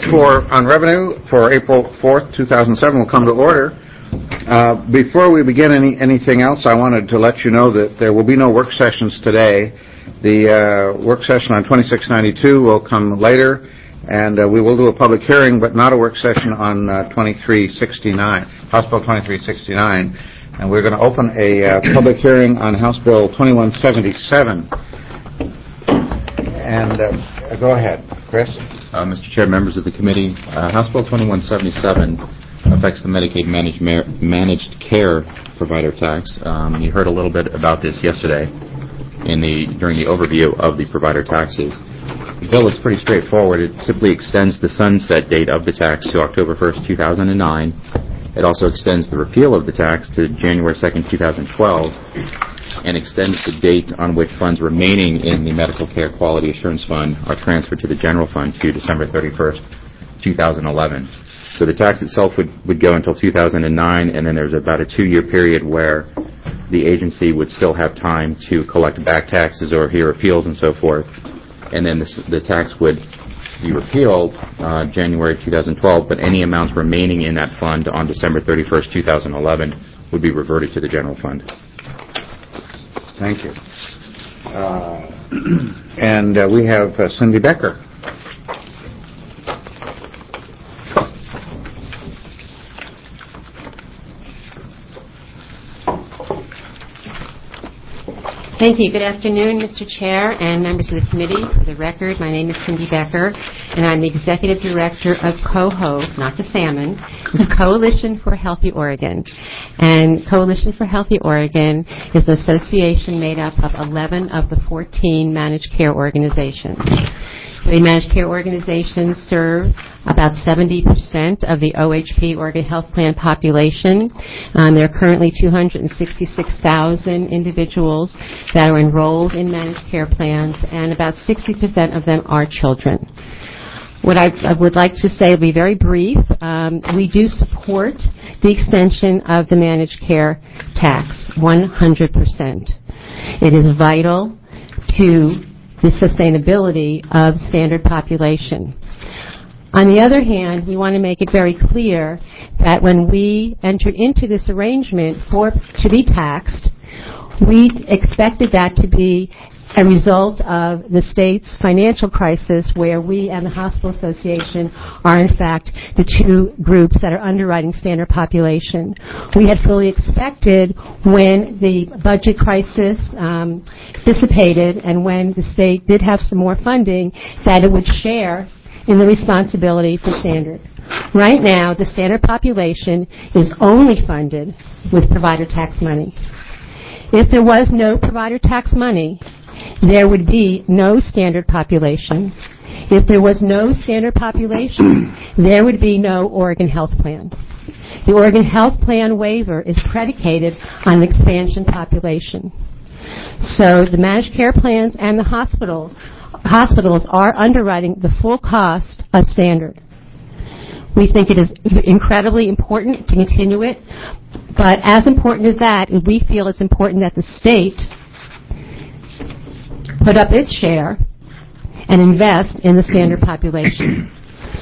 on revenue for April 4th, 2007 will come to order. Before we begin anything else, I wanted to let you know that there will be no work sessions today. The work session on 2692 will come later, and we will do a public hearing, but not a work session on 2369, House Bill 2369. And we're going to open a public hearing on House Bill 2177. And go ahead, Chris. Mr. Chair, members of the committee, House Bill 2177 affects the Medicaid managed care provider tax. You heard a little bit about this yesterday during the overview of the provider taxes. The bill is pretty straightforward. It simply extends the sunset date of the tax to October 1st, 2009. It also extends the repeal of the tax to January 2nd, 2012, and extends the date on which funds remaining in the Medical Care Quality Assurance Fund are transferred to the general fund to December 31st, 2011. So the tax itself would go until 2009, and then there's about a 2-year period where the agency would still have time to collect back taxes or hear appeals and so forth. And then the tax would be repealed January 2012, but any amounts remaining in that fund on December 31st, 2011 would be reverted to the general fund. Thank you. And we have Cindy Becker. Thank you. Good afternoon, Mr. Chair and members of the committee. For the record, my name is Cindy Becker, and I'm the Executive Director of COHO, not the salmon. It's Coalition for Healthy Oregon. And Coalition for Healthy Oregon is an association made up of 11 of the 14 managed care organizations. The managed care organizations serve about 70% of the OHP, Oregon Health Plan population. There are currently 266,000 individuals that are enrolled in managed care plans, and about 60% of them are children. What I would like to say will be very brief. We do support the extension of the managed care tax 100%. It is vital to the sustainability of standard population. On the other hand, we want to make it very clear that when we entered into this arrangement to be taxed, we expected that to be a result of the state's financial crisis, where we and the Hospital Association are, in fact, the two groups that are underwriting standard population. We had fully expected, when the budget crisis dissipated and when the state did have some more funding, that it would share in the responsibility for standard. Right now, the standard population is only funded with provider tax money. If there was no provider tax money, there would be no standard population. If there was no standard population, there would be no Oregon Health Plan. The Oregon Health Plan waiver is predicated on an expansion population. So the managed care plans and the hospitals are underwriting the full cost of standard. We think it is incredibly important to continue it, but as important as that, we feel it's important that the state put up its share and invest in the standard population.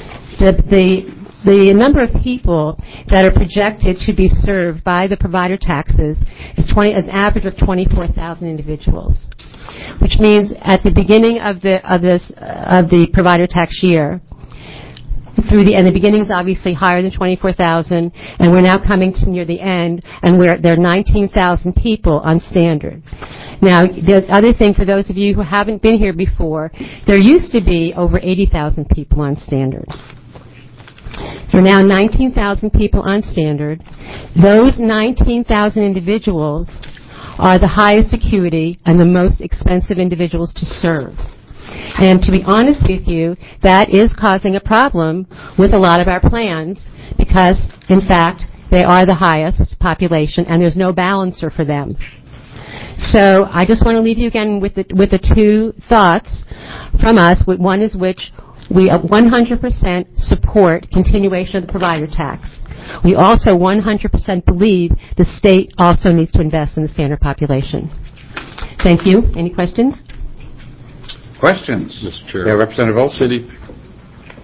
The number of people that are projected to be served by the provider taxes is an average of 24,000 individuals, which means at the beginning of the provider tax year, and the beginning is obviously higher than 24,000, and we're now coming to near the end, and there are 19,000 people on standard. Now, the other thing, for those of you who haven't been here before, there used to be over 80,000 people on standard. There are now 19,000 people on standard. Those 19,000 individuals are the highest acuity and the most expensive individuals to serve. And to be honest with you, that is causing a problem with a lot of our plans because, in fact, they are the highest population and there's no balancer for them. So I just want to leave you again with the two thoughts from us. One is which we 100% support continuation of the provider tax. We also 100% believe the state also needs to invest in the standard population. Thank you. Any questions? Questions? Mr. Chair. Yeah, Representative Olson. City.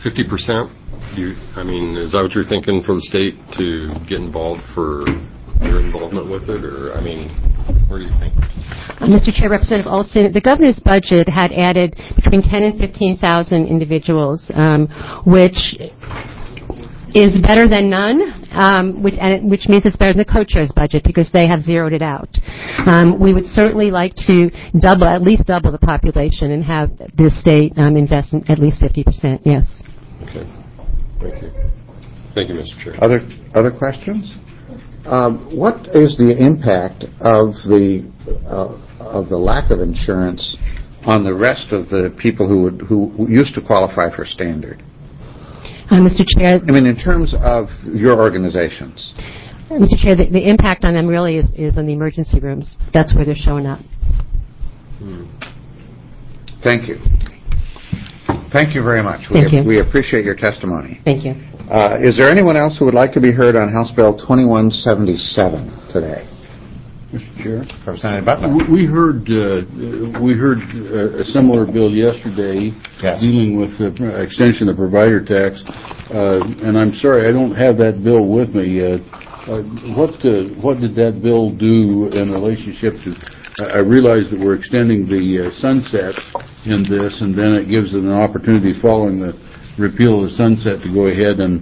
50%? I mean, is that what you're thinking for the state to get involved for your involvement with it? Or, I mean, what do you think? Mr. Chair, Representative Olson, the governor's budget had added between 10 and 15,000 individuals, which is better than none, which means it's better than the co-chair's budget because they have zeroed it out. We would certainly like to at least double the population and have the state invest in at least 50%, yes. Okay. Thank you. Thank you, Mr. Chair. Other questions? What is the impact of the lack of insurance on the rest of the people who used to qualify for standard? Mr. Chair, I mean, in terms of your organizations. Mr. Chair, the impact on them really is in the emergency rooms. That's where they're showing up. Thank you. Thank you very much. Thank you. We appreciate your testimony. Thank you. Is there anyone else who would like to be heard on House Bill 2177 today? Mr. Chair, Representative Butler. we heard a similar bill yesterday dealing with the extension of provider tax, and I'm sorry I don't have that bill with me. What did that bill do in relationship to? I realize that we're extending the sunset in this, and then it gives it an opportunity following the repeal of the sunset to go ahead and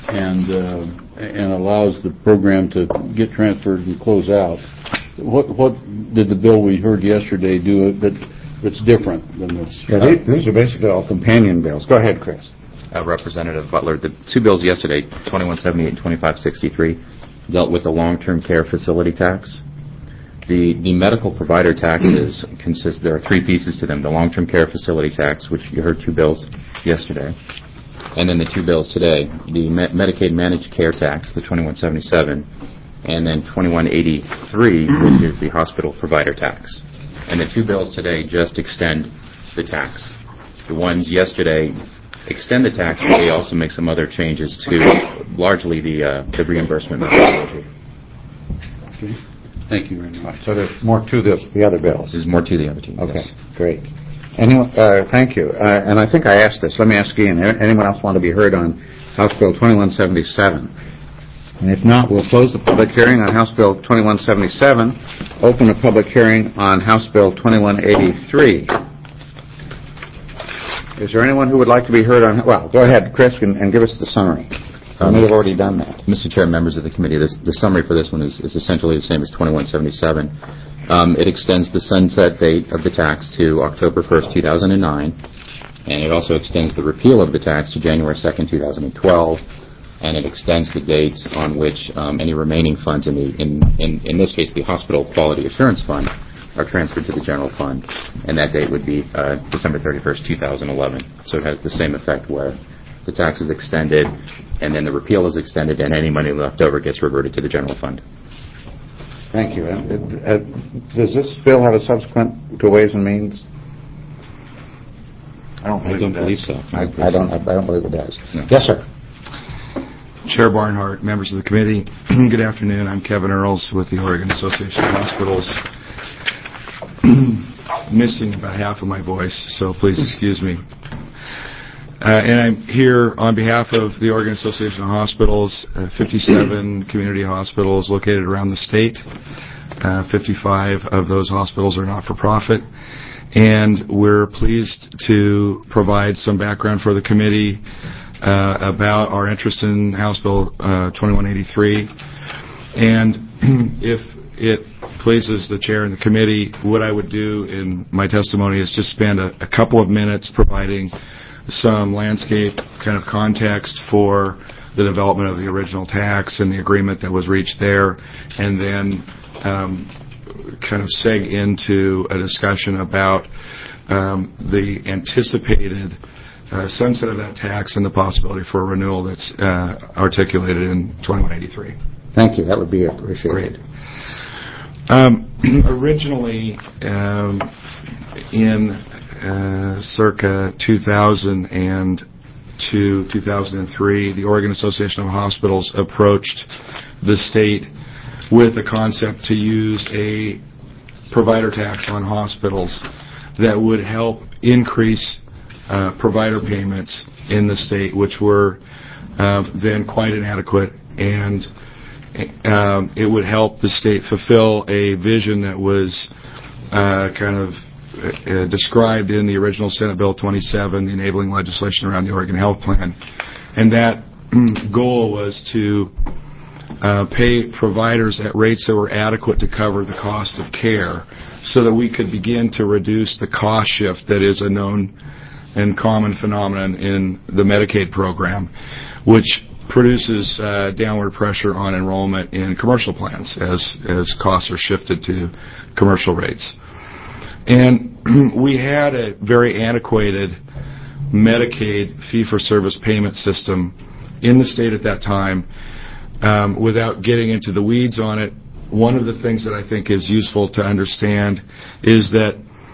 allows the program to get transferred and close out. What did the bill we heard yesterday do that's different than this? Yeah, these are basically all companion bills. Go ahead, Chris. Representative Butler, the two bills yesterday, 2178 and 2563, dealt with the long-term care facility tax. The medical provider taxes there are three pieces to them. The long-term care facility tax, which you heard two bills yesterday, and then the two bills today, the Medicaid managed care tax, the 2177, and then 2183, which is the hospital provider tax. And the two bills today just extend the tax. The ones yesterday extend the tax, but they also make some other changes to largely the reimbursement methodology. Okay. Thank you very much. So there's more to the other bills. There's more to the other two. Okay, yes. Great. Anyone? Thank you. And I think I asked this. Let me ask Ian. Anyone else want to be heard on House Bill 2177? And if not, we'll close the public hearing on House Bill 2177, open a public hearing on House Bill 2183. Is there anyone who would like to be heard on? Well, go ahead, Chris, and give us the summary. I may have already done that. Mr. Chair, members of the committee, the summary for this one is essentially the same as 2177. It extends the sunset date of the tax to October 1st, 2009, and it also extends the repeal of the tax to January 2nd, 2012, and it extends the dates on which any remaining funds in this case, the Hospital Quality Assurance Fund, are transferred to the general fund, and that date would be December 31st, 2011. So it has the same effect where the tax is extended, and then the repeal is extended, and any money left over gets reverted to the general fund. Thank you. Does this bill have a subsequent to Ways and Means? I don't believe so. I don't believe it does. No. Yes, sir. Chair Barnhart, members of the committee, good afternoon. I'm Kevin Earls with the Oregon Association of Hospitals. Missing about half of my voice, so please excuse me. And I'm here on behalf of the Oregon Association of Hospitals, 57 community hospitals located around the state. 55 of those hospitals are not-for-profit. And we're pleased to provide some background for the committee about our interest in House Bill 2183. And if it pleases the chair and the committee, what I would do in my testimony is just spend a couple of minutes providing some landscape kind of context for the development of the original tax and the agreement that was reached there, and then kind of seg into a discussion about the anticipated sunset of that tax and the possibility for a renewal that's articulated in 2183. Thank you. That would be appreciated. Great. Originally, in circa 2002, 2003, the Oregon Association of Hospitals approached the state with the concept to use a provider tax on hospitals that would help increase provider payments in the state, which were then quite inadequate, and it would help the state fulfill a vision that was described in the original Senate Bill 27, the enabling legislation around the Oregon Health Plan. And that goal was to pay providers at rates that were adequate to cover the cost of care so that we could begin to reduce the cost shift that is a known and common phenomenon in the Medicaid program, which produces downward pressure on enrollment in commercial plans as costs are shifted to commercial rates. And we had a very antiquated Medicaid fee-for-service payment system in the state at that time. Without getting into the weeds on it, one of the things that I think is useful to understand is that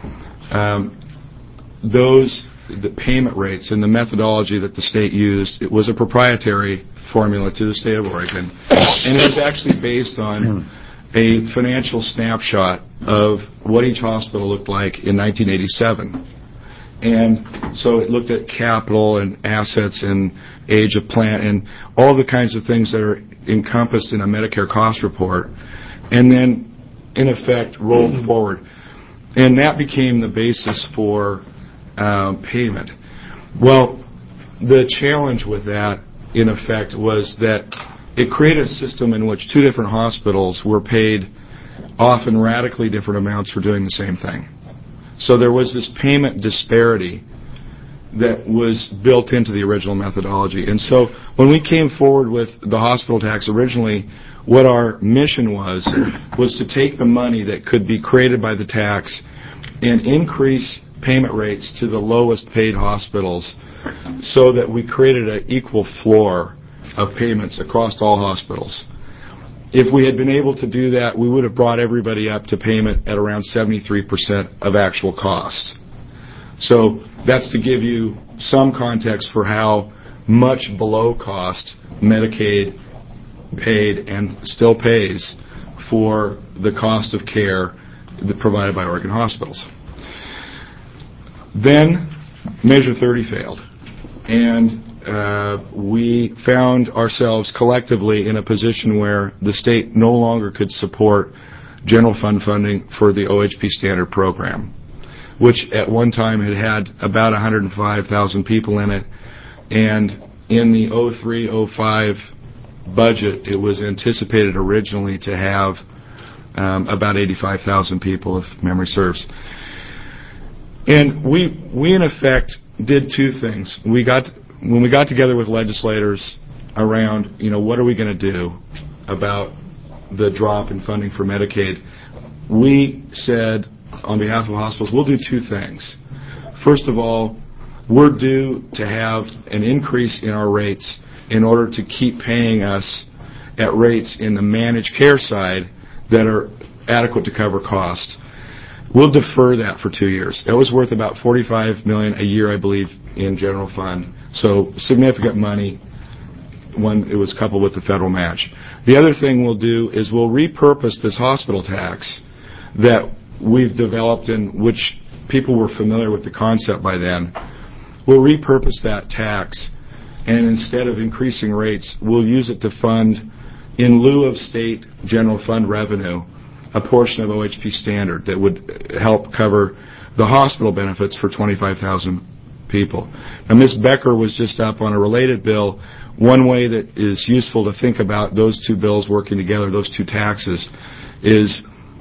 the payment rates and the methodology that the state used, it was a proprietary formula to the state of Oregon, and it was actually based on a financial snapshot of what each hospital looked like in 1987. And so it looked at capital and assets and age of plant and all the kinds of things that are encompassed in a Medicare cost report, and then, in effect, rolled forward. And that became the basis for payment. Well, the challenge with that, in effect, was that it created a system in which two different hospitals were paid often radically different amounts for doing the same thing. So there was this payment disparity that was built into the original methodology. And so when we came forward with the hospital tax originally, what our mission was to take the money that could be created by the tax and increase payment rates to the lowest paid hospitals so that we created an equal floor of payments across all hospitals. If we had been able to do that, we would have brought everybody up to payment at around 73% of actual cost. So that's to give you some context for how much below cost Medicaid paid and still pays for the cost of care provided by Oregon hospitals. Then Measure 30 failed, and we found ourselves collectively in a position where the state no longer could support general fund funding for the OHP standard program, which at one time had about 105,000 people in it, and in the 03-05 budget it was anticipated originally to have about 85,000 people, if memory serves. And we in effect did two things. When we got together with legislators around, what are we going to do about the drop in funding for Medicaid, we said, on behalf of hospitals, we'll do two things. First of all, we're due to have an increase in our rates in order to keep paying us at rates in the managed care side that are adequate to cover costs. We'll defer that for 2 years. That was worth about $45 million a year, I believe, in general fund. So significant money when it was coupled with the federal match. The other thing we'll do is we'll repurpose this hospital tax that we've developed and which people were familiar with the concept by then. We'll repurpose that tax, and instead of increasing rates, we'll use it to fund, in lieu of state general fund revenue, a portion of OHP standard that would help cover the hospital benefits for 25,000 people. Now, Ms. Becker was just up on a related bill. One way that is useful to think about those two bills working together, those two taxes, is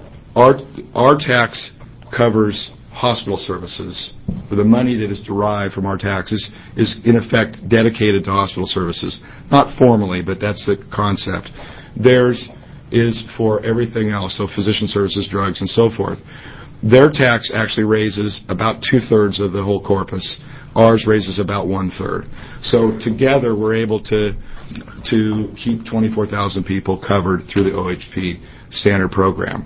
our tax covers hospital services. The money that is derived from our taxes is in effect dedicated to hospital services. Not formally, but that's the concept. Theirs is for everything else, so physician services, drugs, and so forth. Their tax actually raises about 2/3 of the whole corpus. Ours raises about 1/3. So together we're able to keep 24,000 people covered through the OHP standard program.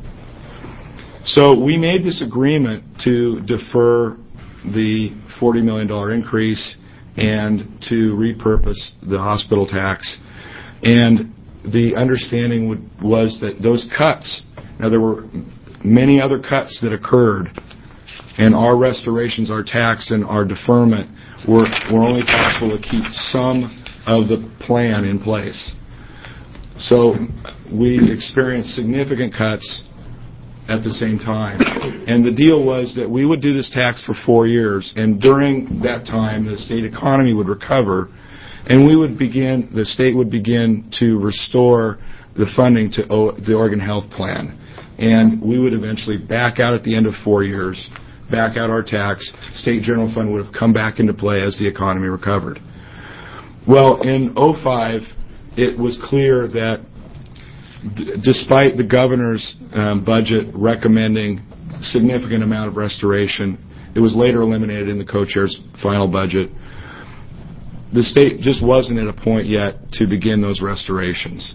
So we made this agreement to defer the $40 million increase and to repurpose the hospital tax. And the understanding was that those cuts, now there were many other cuts that occurred and our restorations, our tax, and our deferment were only possible to keep some of the plan in place. So we experienced significant cuts at the same time. And the deal was that we would do this tax for 4 years, and during that time the state economy would recover, and the state would begin to restore the funding to the Oregon Health Plan. And we would eventually back out at the end of 4 years, back out our tax. State General Fund would have come back into play as the economy recovered. Well, in 2005, it was clear that despite the governor's budget recommending significant amount of restoration, it was later eliminated in the co-chair's final budget. The state just wasn't at a point yet to begin those restorations.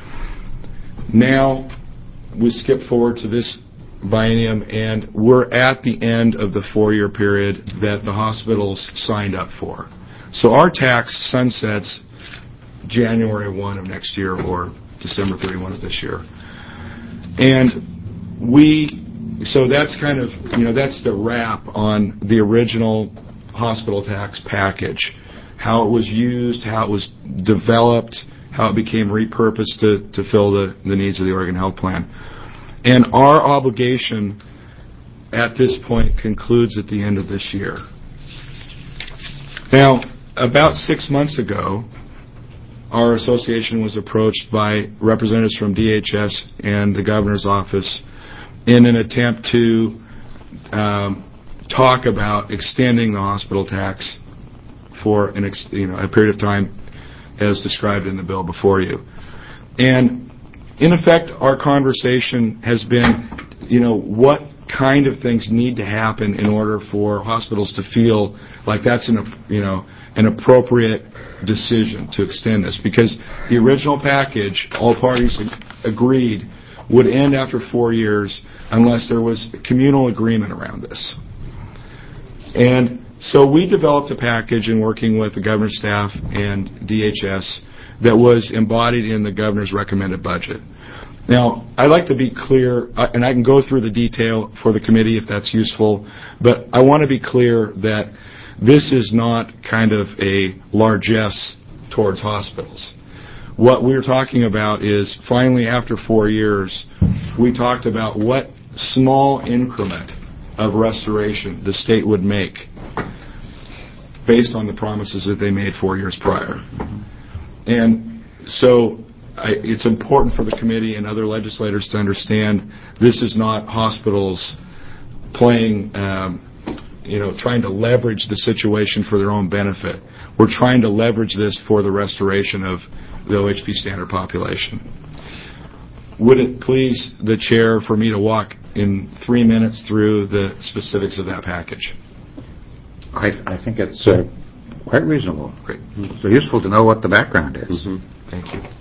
Now we skip forward to this biennium, and we're at the end of the 4-year period that the hospitals signed up for. So our tax sunsets January 1 of next year or December 31 of this year. And so that's kind of, that's the wrap on the original hospital tax package, how it was used, how it was developed, how it became repurposed to fill the needs of the Oregon Health Plan. And our obligation at this point concludes at the end of this year. Now, about 6 months ago, our association was approached by representatives from DHS and the governor's office in an attempt to talk about extending the hospital tax for a period of time as described in the bill before you. And in effect, our conversation has been, what kind of things need to happen in order for hospitals to feel like that's an appropriate decision to extend this, because the original package, all parties agreed, would end after 4 years unless there was communal agreement around this. And so we developed a package in working with the governor's staff and DHS that was embodied in the governor's recommended budget. Now, I'd like to be clear, and I can go through the detail for the committee if that's useful, but I want to be clear that this is not kind of a largesse towards hospitals. What we're talking about is, finally, after 4 years, we talked about what small increment of restoration the state would make based on the promises that they made 4 years prior. And so it's important for the committee and other legislators to understand this is not hospitals playing trying to leverage the situation for their own benefit. We're trying to leverage this for the restoration of the OHP standard population. Would it please the chair for me to walk in 3 minutes through the specifics of that package? I think it's quite reasonable. Great. So useful to know what the background is. Mm-hmm. Thank you.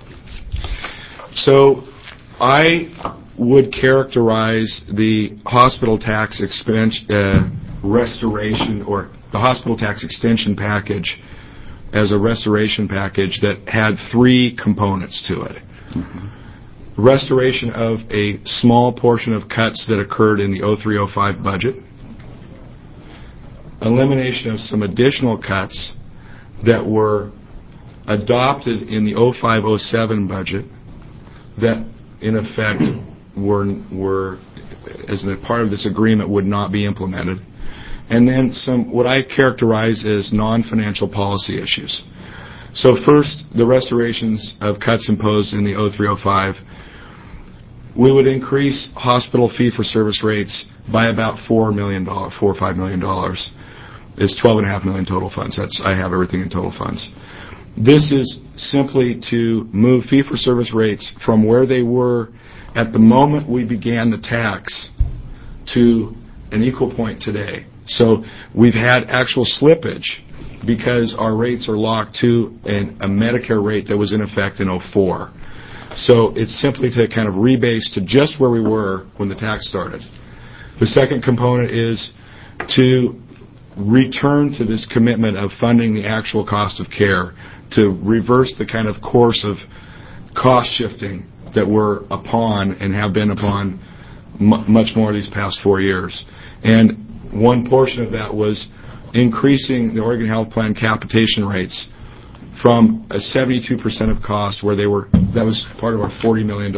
So I would characterize the hospital tax expense restoration, or the hospital tax extension package, as a restoration package that had 3 components to it. Mm-hmm. Restoration of a small portion of cuts that occurred in the 03-05 budget, elimination of some additional cuts that were adopted in the 05-07 budget that in effect were as a part of this agreement would not be implemented, and then some what I characterize as non-financial policy issues. So first, the restorations of cuts imposed in the 03-05. We would increase hospital fee-for-service rates by about $4 or $5 million. It's $12.5 million total funds. I have everything in total funds. This is simply to move fee-for-service rates from where they were at the moment we began the tax to an equal point today. So we've had actual slippage because our rates are locked to a Medicare rate that was in effect in 04. So it's simply to kind of rebase to just where we were when the tax started. The second component is to return to this commitment of funding the actual cost of care, to reverse the kind of course of cost shifting that we're upon and have been upon much more these past 4 years. And one portion of that was increasing the Oregon Health Plan capitation rates from a 72% of cost, where that was part of our $40 million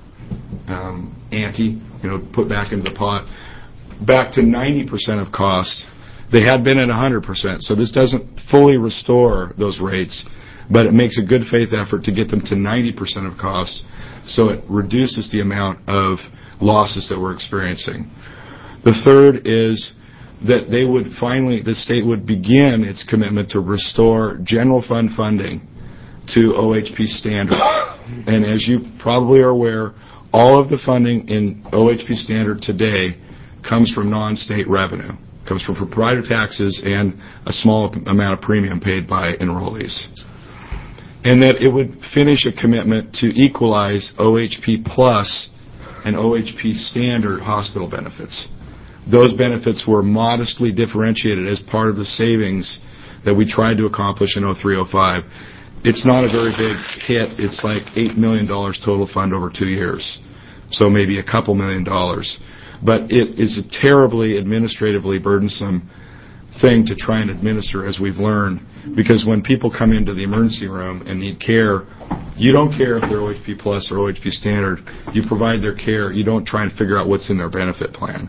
ante, put back into the pot, back to 90% of cost. They had been at 100%, so this doesn't fully restore those rates, but it makes a good faith effort to get them to 90% of cost, so it reduces the amount of losses that we're experiencing. The third is that the state would begin its commitment to restore general fund funding to OHP standard. And as you probably are aware, all of the funding in OHP standard today comes from non-state revenue, comes from provider taxes and a small amount of premium paid by enrollees. And that it would finish a commitment to equalize OHP plus and OHP standard hospital benefits. Those benefits were modestly differentiated as part of the savings that we tried to accomplish in 03-05. It's not a very big hit. It's like $8 million total fund over 2 years, so maybe a couple $1 million. But it is a terribly administratively burdensome thing to try and administer, as we've learned, because when people come into the emergency room and need care, you don't care if they're OHP plus or OHP standard. You provide their care. You don't try and figure out what's in their benefit plan.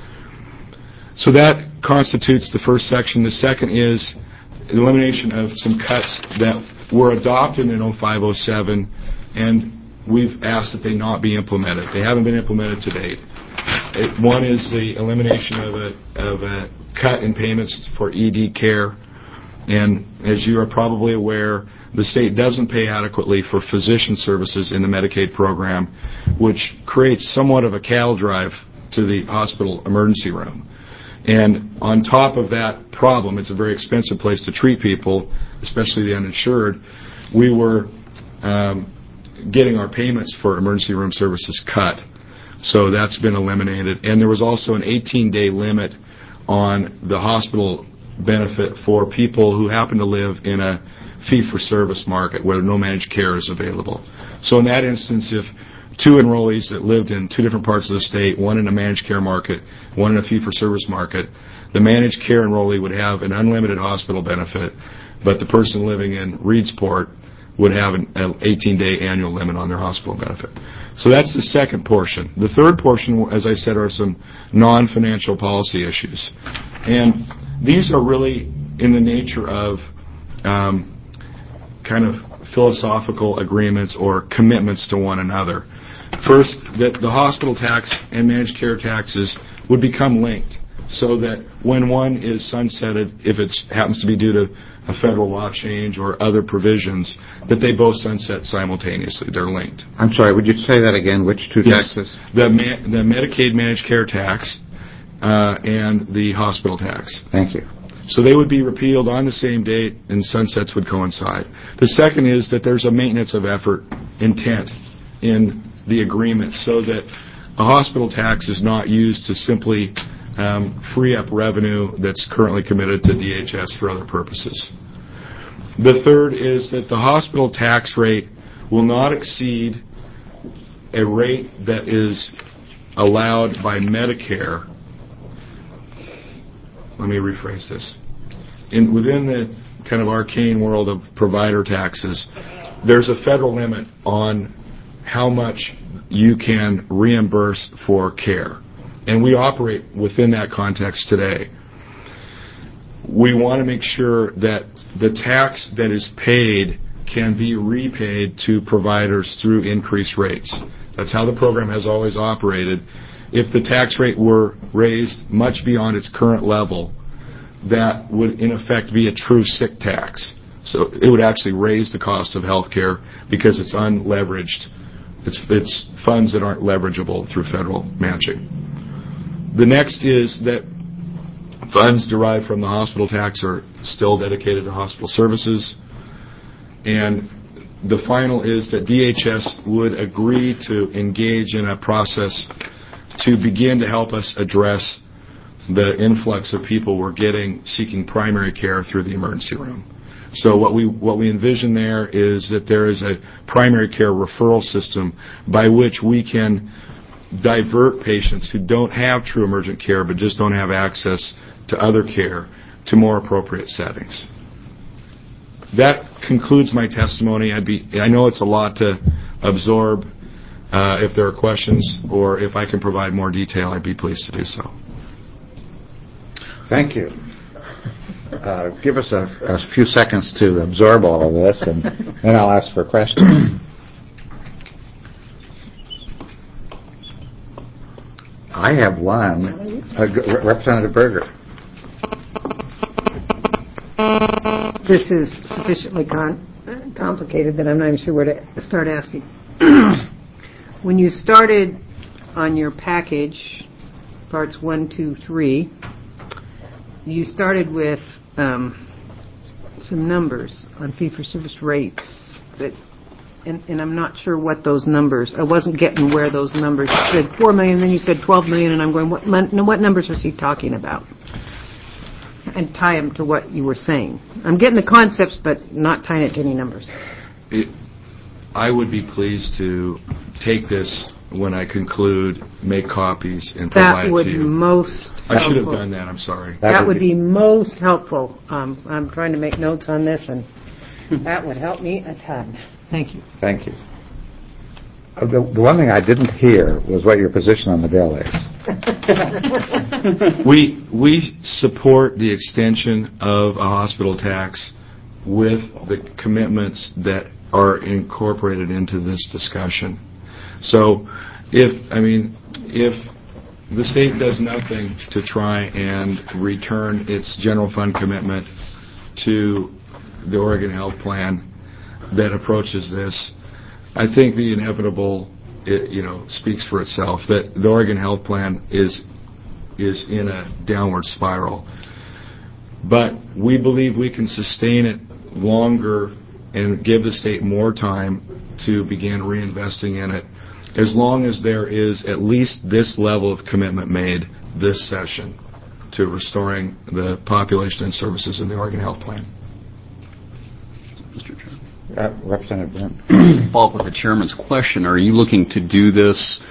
So that constitutes the first section. The second is elimination of some cuts that were adopted in 05-07, and we've asked that they not be implemented. They haven't been implemented to date. One is the elimination of a cut in payments for ED care. And as you are probably aware, the state doesn't pay adequately for physician services in the Medicaid program, which creates somewhat of a cattle drive to the hospital emergency room. And on top of that problem, it's a very expensive place to treat people, especially the uninsured. We were getting our payments for emergency room services cut. So that's been eliminated. And there was also an 18-day limit on the hospital benefit for people who happen to live in a fee-for-service market where no managed care is available. So in that instance, if two enrollees that lived in two different parts of the state, one in a managed care market, one in a fee-for-service market, the managed care enrollee would have an unlimited hospital benefit, but the person living in Reedsport would have an 18-day annual limit on their hospital benefit. So that's the second portion. The third portion, as I said, are some non-financial policy issues. And these are really in the nature of kind of philosophical agreements or commitments to one another. First, that the hospital tax and managed care taxes would become linked, so that when one is sunsetted, if it happens to be due to a federal law change or other provisions, that they both sunset simultaneously. They're linked. I'm sorry, would you say that again? Which two taxes? The Medicaid managed care tax and the hospital tax. Thank you. So they would be repealed on the same date, and sunsets would coincide. The second is that there's a maintenance of effort intent in the agreement, so that a hospital tax is not used to simply free up revenue that's currently committed to DHS for other purposes. The third is that the hospital tax rate will not exceed a rate that is allowed by Medicare. Let me rephrase this. Within the kind of arcane world of provider taxes, there's a federal limit on how much you can reimburse for care. And we operate within that context today. We want to make sure that the tax that is paid can be repaid to providers through increased rates. That's how the program has always operated. If the tax rate were raised much beyond its current level, that would in effect be a true sick tax. So it would actually raise the cost of health care because it's unleveraged. It's funds that aren't leverageable through federal matching. The next is that funds derived from the hospital tax are still dedicated to hospital services. And the final is that DHS would agree to engage in a process to begin to help us address the influx of people we're getting seeking primary care through the emergency room. So what we envision there is that there is a primary care referral system by which we can divert patients who don't have true emergent care but just don't have access to other care to more appropriate settings. That concludes my testimony. I know it's a lot to absorb. If there are questions or if I can provide more detail, I'd be pleased to do so. Thank you. Give us a few seconds to absorb all of this, and then I'll ask for questions. I have one. Representative Berger. This is sufficiently complicated that I'm not even sure where to start asking. When you started on your package, parts 1, 2, 3, you started with some numbers on fee-for-service rates that, and I'm not sure what those numbers. I wasn't getting where those numbers. You said $4 million, then you said $12 million, and I'm going, what numbers was he talking about? And tie them to what you were saying. I'm getting the concepts, but not tying it to any numbers. I would be pleased to take this when I conclude, make copies, and provide it to you. That would be most helpful. I should have done that. I'm sorry. That would be most helpful. I'm trying to make notes on this, and that would help me a ton. Thank you. Thank you. The one thing I didn't hear was what your position on the bill is. We support the extension of a hospital tax with the commitments that are incorporated into this discussion. So if the state does nothing to try and return its general fund commitment to the Oregon Health Plan that approaches this, I think the inevitable, speaks for itself, that the Oregon Health Plan is in a downward spiral. But we believe we can sustain it longer and give the state more time to begin reinvesting in it, as long as there is at least this level of commitment made this session to restoring the population and services in the Oregon Health Plan. Mr. Chairman. Representative Brent. Follow up with the chairman's question. Are you looking to do this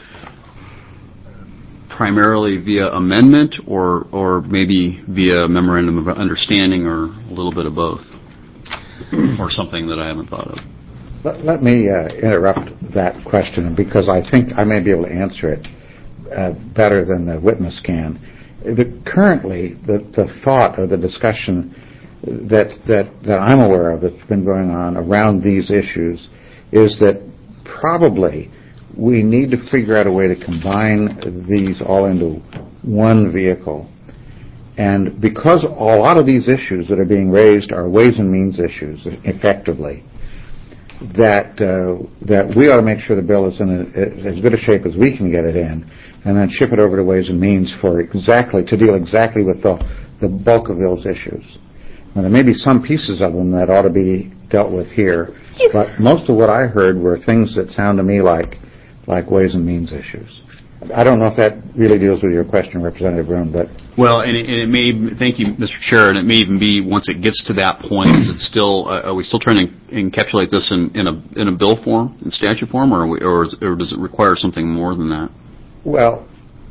primarily via amendment or maybe via memorandum of understanding, or a little bit of both, or something that I haven't thought of? Let me interrupt that question, because I think I may be able to answer it better than the witness can. Currently, the thought or the discussion that I'm aware of that's been going on around these issues is that probably we need to figure out a way to combine these all into one vehicle. And because a lot of these issues that are being raised are ways and means issues, effectively, that we ought to make sure the bill is in as good a shape as we can get it in, and then ship it over to Ways and Means to deal exactly with the bulk of those issues. Now, there may be some pieces of them that ought to be dealt with here, but most of what I heard were things that sound to me like Ways and Means issues. I don't know if that really deals with your question, Representative Brown, but... Well, and it may, thank you, Mr. Chair, and it may even be, once it gets to that point, is it still, are we still trying to encapsulate this in a bill form, in statute form, or does it require something more than that? Well,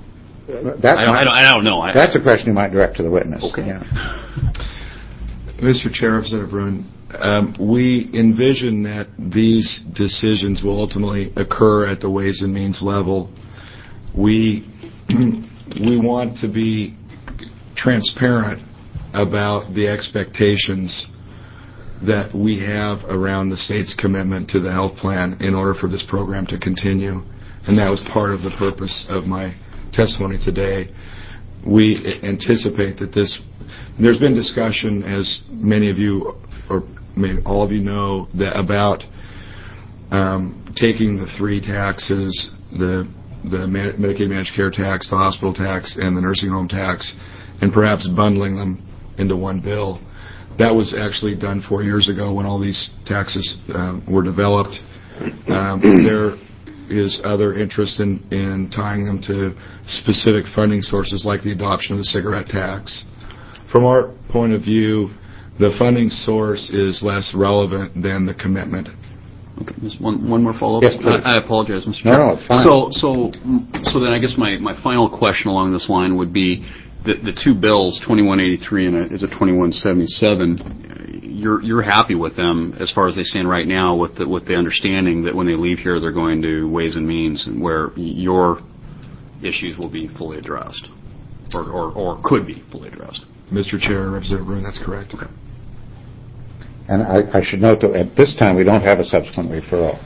I don't know. That's a question you might direct to the witness. Okay. Yeah. Mr. Chair, Representative Brun, we envision that these decisions will ultimately occur at the Ways and Means level. We want to be transparent about the expectations that we have around the state's commitment to the health plan in order for this program to continue. And that was part of the purpose of my testimony today. We anticipate that there's been discussion, as many of you, or maybe all of you know, about taking the three taxes, the Medicaid managed care tax, the hospital tax, and the nursing home tax, and perhaps bundling them into one bill. That was actually done 4 years ago when all these taxes were developed. There is other interest in tying them to specific funding sources like the adoption of the cigarette tax. From our point of view, the funding source is less relevant than the commitment. Just one more follow-up. Yes, please. I apologize, Mr. No, Chair. no, it's fine. So then I guess my final question along this line would be the two bills, 2183 and is it 2177? You're happy with them as far as they stand right now, with the understanding that when they leave here, they're going to Ways and Means, and where your issues will be fully addressed, or could be fully addressed. Mr. Chair, Representative Brune, that's correct. Okay. And I should note that at this time, we don't have a subsequent referral.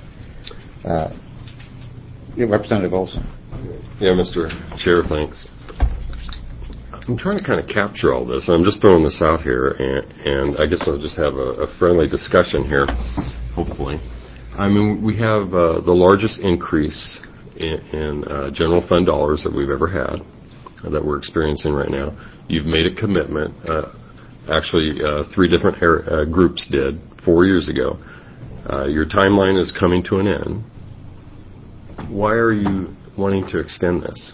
Representative Olson. Yeah, Mr. Chair, thanks. I'm trying to kind of capture all this. I'm just throwing this out here, and I guess I'll just have a friendly discussion here, hopefully. I mean, we have the largest increase in general fund dollars that we've ever had, that we're experiencing right now. You've made a commitment. Actually, 3 different groups did 4 years ago. Your timeline is coming to an end. Why are you wanting to extend this?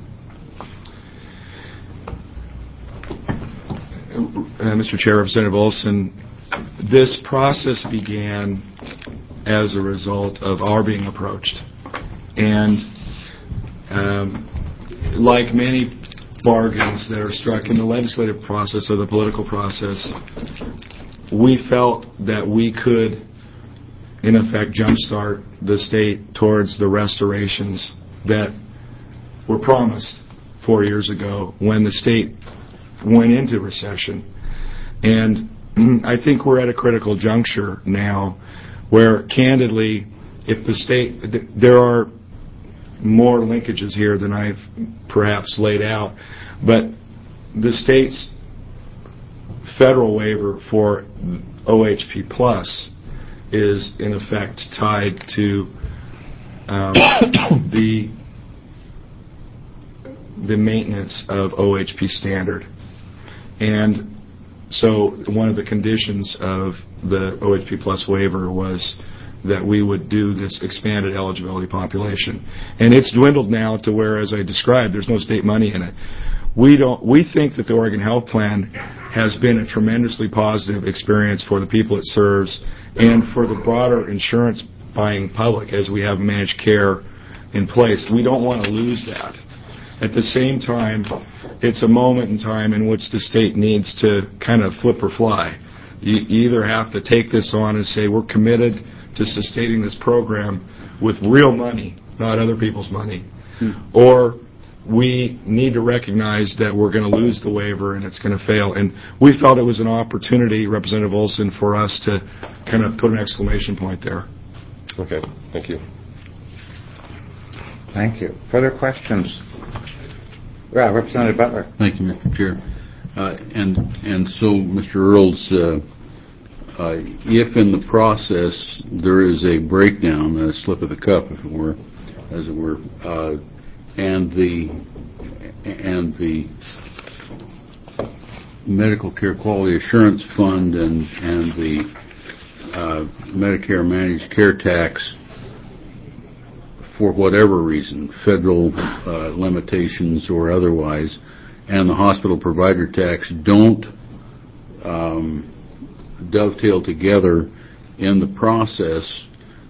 Mr. Chair, Representative Olson, this process began as a result of our being approached. And like many bargains that are struck in the legislative process or the political process, we felt that we could, in effect, jumpstart the state towards the restorations that were promised 4 years ago when the state went into recession. And I think we're at a critical juncture now where, candidly, if the state, there are more linkages here than I've perhaps laid out, but the state's federal waiver for OHP Plus is in effect tied to the maintenance of OHP standard. And so one of the conditions of the OHP Plus waiver was that we would do this expanded eligibility population. And it's dwindled now to where, as I described, there's no state money in it. We think that the Oregon Health Plan has been a tremendously positive experience for the people it serves and for the broader insurance buying public as we have managed care in place. We don't want to lose that. At the same time, it's a moment in time in which the state needs to kind of flip or fly. You either have to take this on and say we're committed to sustaining this program with real money, not other people's money, or we need to recognize that we're going to lose the waiver and it's going to fail. And we felt it was an opportunity, Representative Olson, for us to kind of put an exclamation point there. Okay, thank you. Thank you. Further questions? Representative Butler. Thank you, Mr. Chair. And so, Mr. Earls, if in the process there is a breakdown, a slip of the cup, if it were, as it were, and the Medical Care Quality Assurance Fund and the Medicare Managed Care Tax, for whatever reason, federal limitations or otherwise, and the hospital provider tax don't dovetail together in the process,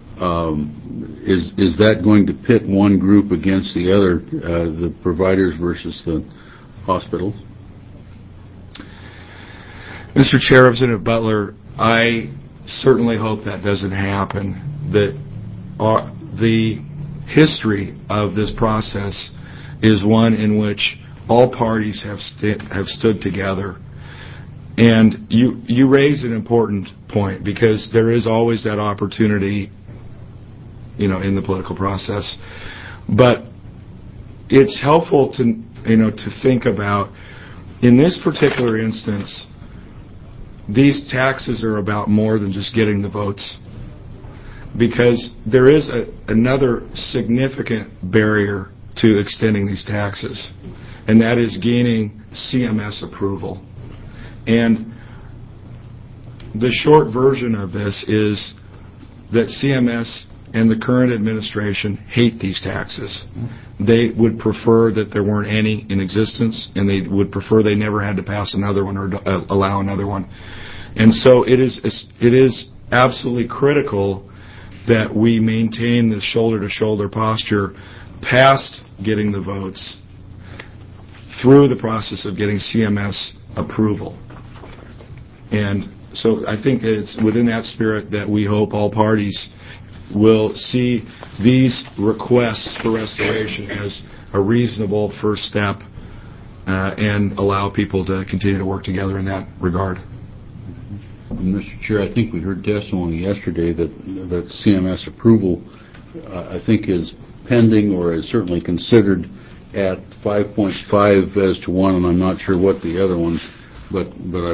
is that going to pit one group against the other, the providers versus the hospitals? Mr. Chair, Representative Butler, I certainly hope that doesn't happen. That the history of this process is one in which all parties have stood together. And you raise an important point, because there is always that opportunity, in the political process. But it's helpful to think about, in this particular instance, these taxes are about more than just getting the votes, because there is another significant barrier to extending these taxes, and that is gaining CMS approval. And the short version of this is that CMS and the current administration hate these taxes. They would prefer that there weren't any in existence, and they would prefer they never had to pass another one or allow another one. And so it is absolutely critical that we maintain the shoulder-to-shoulder posture past getting the votes through the process of getting CMS approval. And so I think it's within that spirit that we hope all parties will see these requests for restoration as a reasonable first step and allow people to continue to work together in that regard. Mr. Chair, I think we heard testimony yesterday that CMS approval, I think, is pending or is certainly considered at 5.5 as to one, and I'm not sure what the other one, but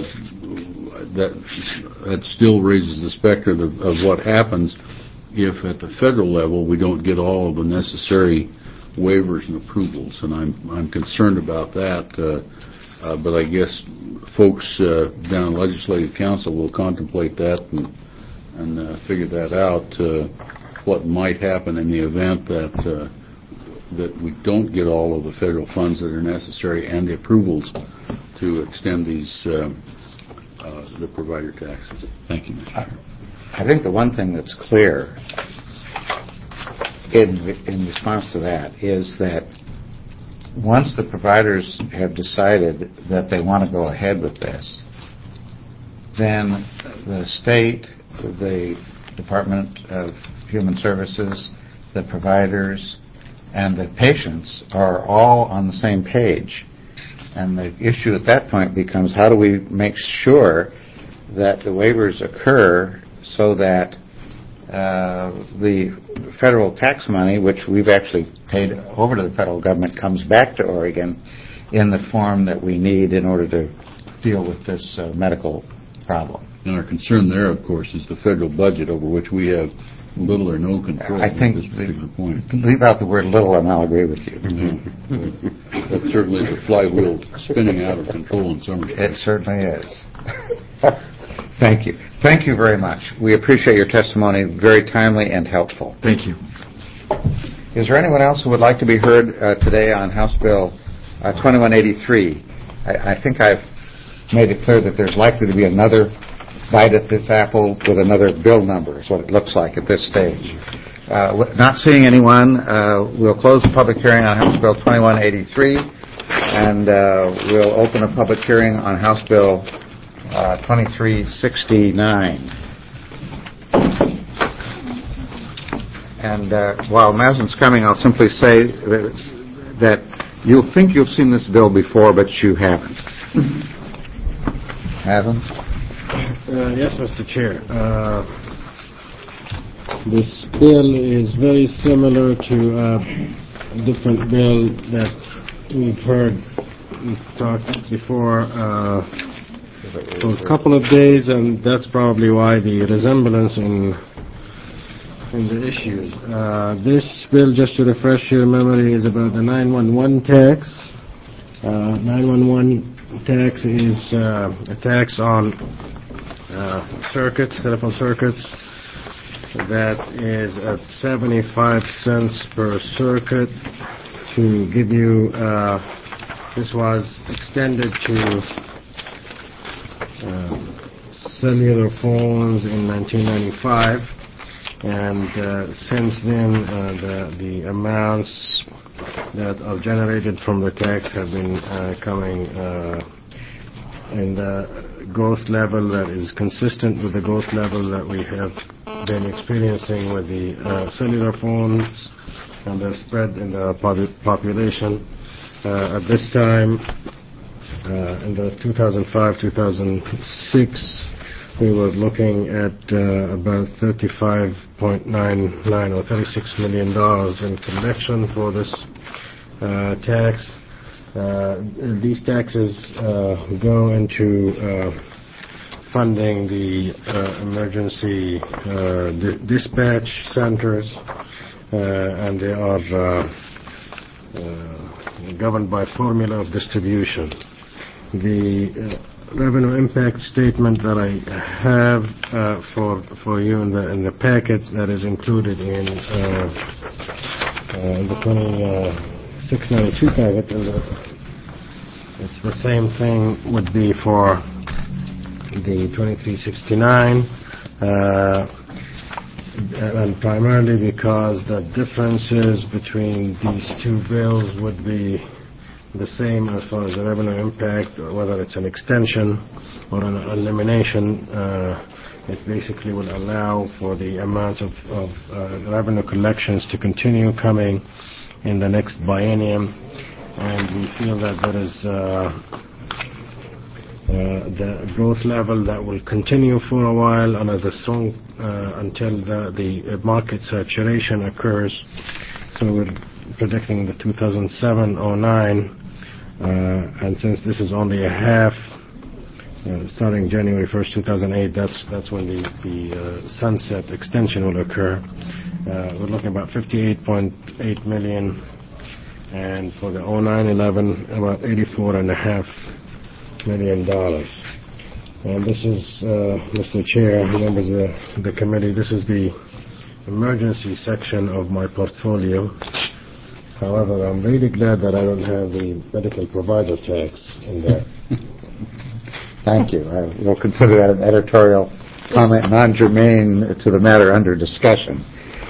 that still raises the specter of what happens if at the federal level we don't get all of the necessary waivers and approvals, and I'm concerned about that. But I guess folks down in Legislative Council will contemplate that and figure that out. What might happen in the event that we don't get all of the federal funds that are necessary and the approvals to extend these the provider taxes. Thank you, Mr. Chair. I think the one thing that's clear in response to that is that once the providers have decided that they want to go ahead with this, then the state, the Department of Human Services, the providers, and the patients are all on the same page. And the issue at that point becomes, how do we make sure that the waivers occur so that the federal tax money, which we've actually paid over to the federal government, comes back to Oregon in the form that we need in order to deal with this medical problem. And our concern there, of course, is the federal budget, over which we have little or no control I think at this particular point. Leave out the word little and I'll agree with you. That certainly is a flywheel spinning out of control in some respects. It certainly is. Thank you. Thank you very much. We appreciate your testimony, very timely and helpful. Thank you. Is there anyone else who would like to be heard today on House Bill 2183? I think I've made it clear that there's likely to be another bite at this apple with another bill number, is what it looks like at this stage. Not seeing anyone, we'll close the public hearing on House Bill 2183, and we'll open a public hearing on House Bill 2369. And while Mazen's coming, I'll simply say that you'll think you've seen this bill before, but you haven't. Mazen? Yes, Mr. Chair. This bill is very similar to a different bill that we've talked before for a couple of days, and that's probably why the resemblance in the issues. This bill, just to refresh your memory, is about the 911 tax. 911 tax is a tax on circuits, telephone circuits, that is at 75 cents per circuit. To give you, this was extended to cellular phones in 1995, and since then the amounts that are generated from the tax have been coming in the growth level that is consistent with the growth level that we have been experiencing with the cellular phones and the spread in the population. At this time, in the 2005-2006, we were looking at about $35.99 or $36 million in collection for this tax. These taxes go into funding the emergency dispatch centers, and they are governed by formula of distribution. The revenue impact statement that I have for you in the packet that is included in the 2692 packet, it's the same thing would be for the 2369. and primarily because the differences between these two bills would be the same as far as the revenue impact, whether it's an extension or an elimination. It basically will allow for the amounts of revenue collections to continue coming in the next biennium, and we feel that there is the growth level that will continue for a while and the strong until the market saturation occurs. So we're predicting the 2007-09, and since this is only a half, starting January 1st, 2008, that's when the sunset extension will occur. We're looking about $58.8 million, and for the 09-11, about $84.5 million. And this is, Mr. Chair, members of the committee, this is the emergency section of my portfolio. However, I'm really glad that I don't have the medical provider tax in there. Thank you. I will consider that an editorial comment non-germane to the matter under discussion.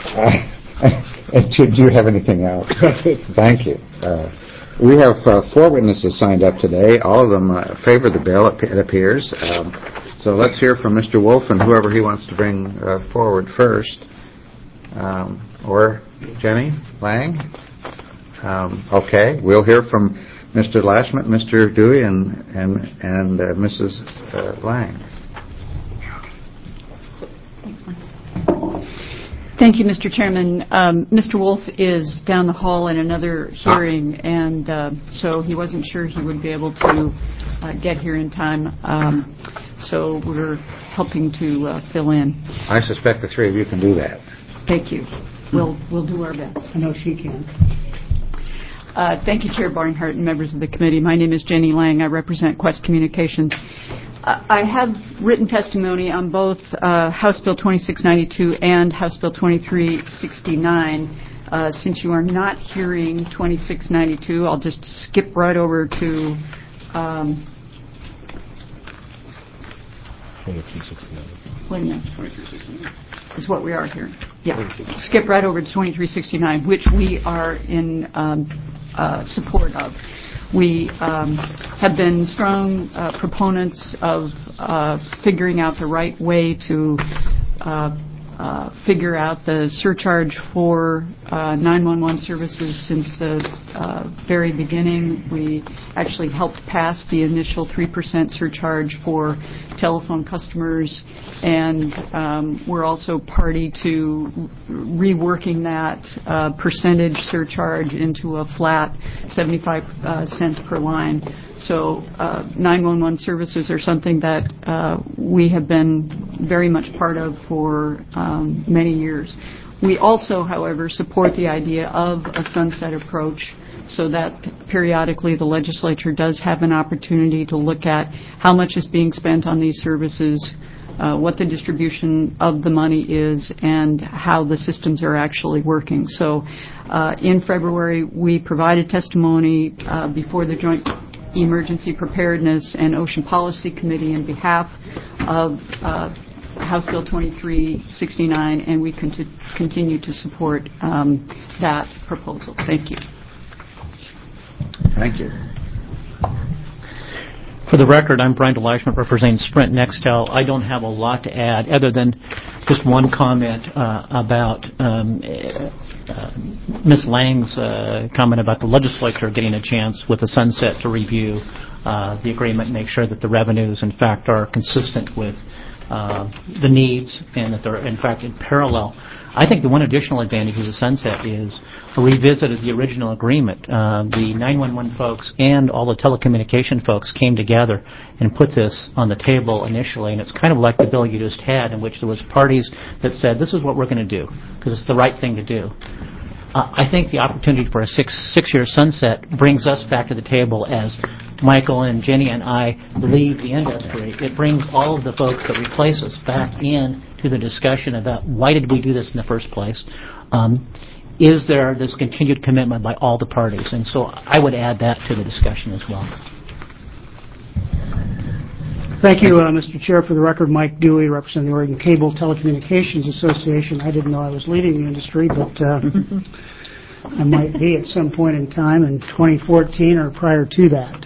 Do you have anything else? Thank you. We have 4 witnesses signed up today. All of them favor the bill, it appears. So let's hear from Mr. Wolf and whoever he wants to bring forward first. Or Jenny Lang? Okay. We'll hear from Mr. Lashmet, Mr. Dewey, and Mrs. Lang. Thank you, Mr. Chairman. Mr. Wolf is down the hall in another hearing, and so he wasn't sure he would be able to get here in time. So we're helping to fill in. I suspect the 3 of you can do that. Thank you. We'll do our best. I know she can. Thank you, Chair Barnhart and members of the committee. My name is Jenny Lang. I represent Quest Communications. I have written testimony on both House Bill 2692 and House Bill 2369. Since you are not hearing 2692, I'll just skip right over to 2369. Wait a minute. 2369 is what we are hearing. Yeah. Skip right over to 2369, which we are in support of. We have been strong proponents of figuring out the right way to figure out the surcharge for 911 services since the very beginning. We actually helped pass the initial 3% surcharge for telephone customers, and we're also party to reworking that percentage surcharge into a flat 75 cents per line. So 911 services are something that we have been very much part of for many years. We also, however, support the idea of a sunset approach so that periodically the legislature does have an opportunity to look at how much is being spent on these services, what the distribution of the money is, and how the systems are actually working. So in February, we provided testimony before the Joint Emergency Preparedness and Ocean Policy Committee on behalf of House Bill 2369, and we continue to support that proposal. Thank you. Thank you. For the record, I'm Brian DeLashman representing Sprint Nextel. I don't have a lot to add other than just one comment about Ms. Lang's comment about the legislature getting a chance with the sunset to review the agreement and make sure that the revenues, in fact, are consistent with the needs and that they're, in fact, in parallel. I think the one additional advantage of the sunset is a revisit of the original agreement. The 911 folks and all the telecommunication folks came together and put this on the table initially, and it's kind of like the bill you just had, in which there was parties that said, this is what we're going to do, because it's the right thing to do. I think the opportunity for a six-year sunset brings us back to the table as Michael and Jenny and I leave the industry. It brings all of the folks that replace us back in to the discussion about why did we do this in the first place? Is there this continued commitment by all the parties? And so I would add that to the discussion as well. Thank you, Mr. Chair. For the record, Mike Dewey, representing the Oregon Cable Telecommunications Association. I didn't know I was leaving the industry, but I might be at some point in time in 2014 or prior to that.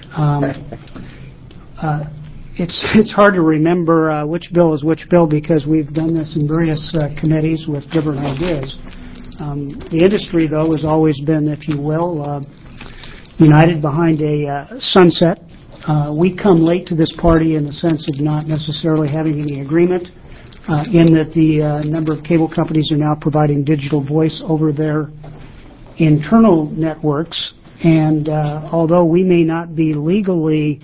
It's hard to remember which bill is which bill because we've done this in various committees with different ideas. The industry, though, has always been, if you will, united behind a sunset. We come late to this party in the sense of not necessarily having any agreement in that the number of cable companies are now providing digital voice over their internal networks. And although we may not be legally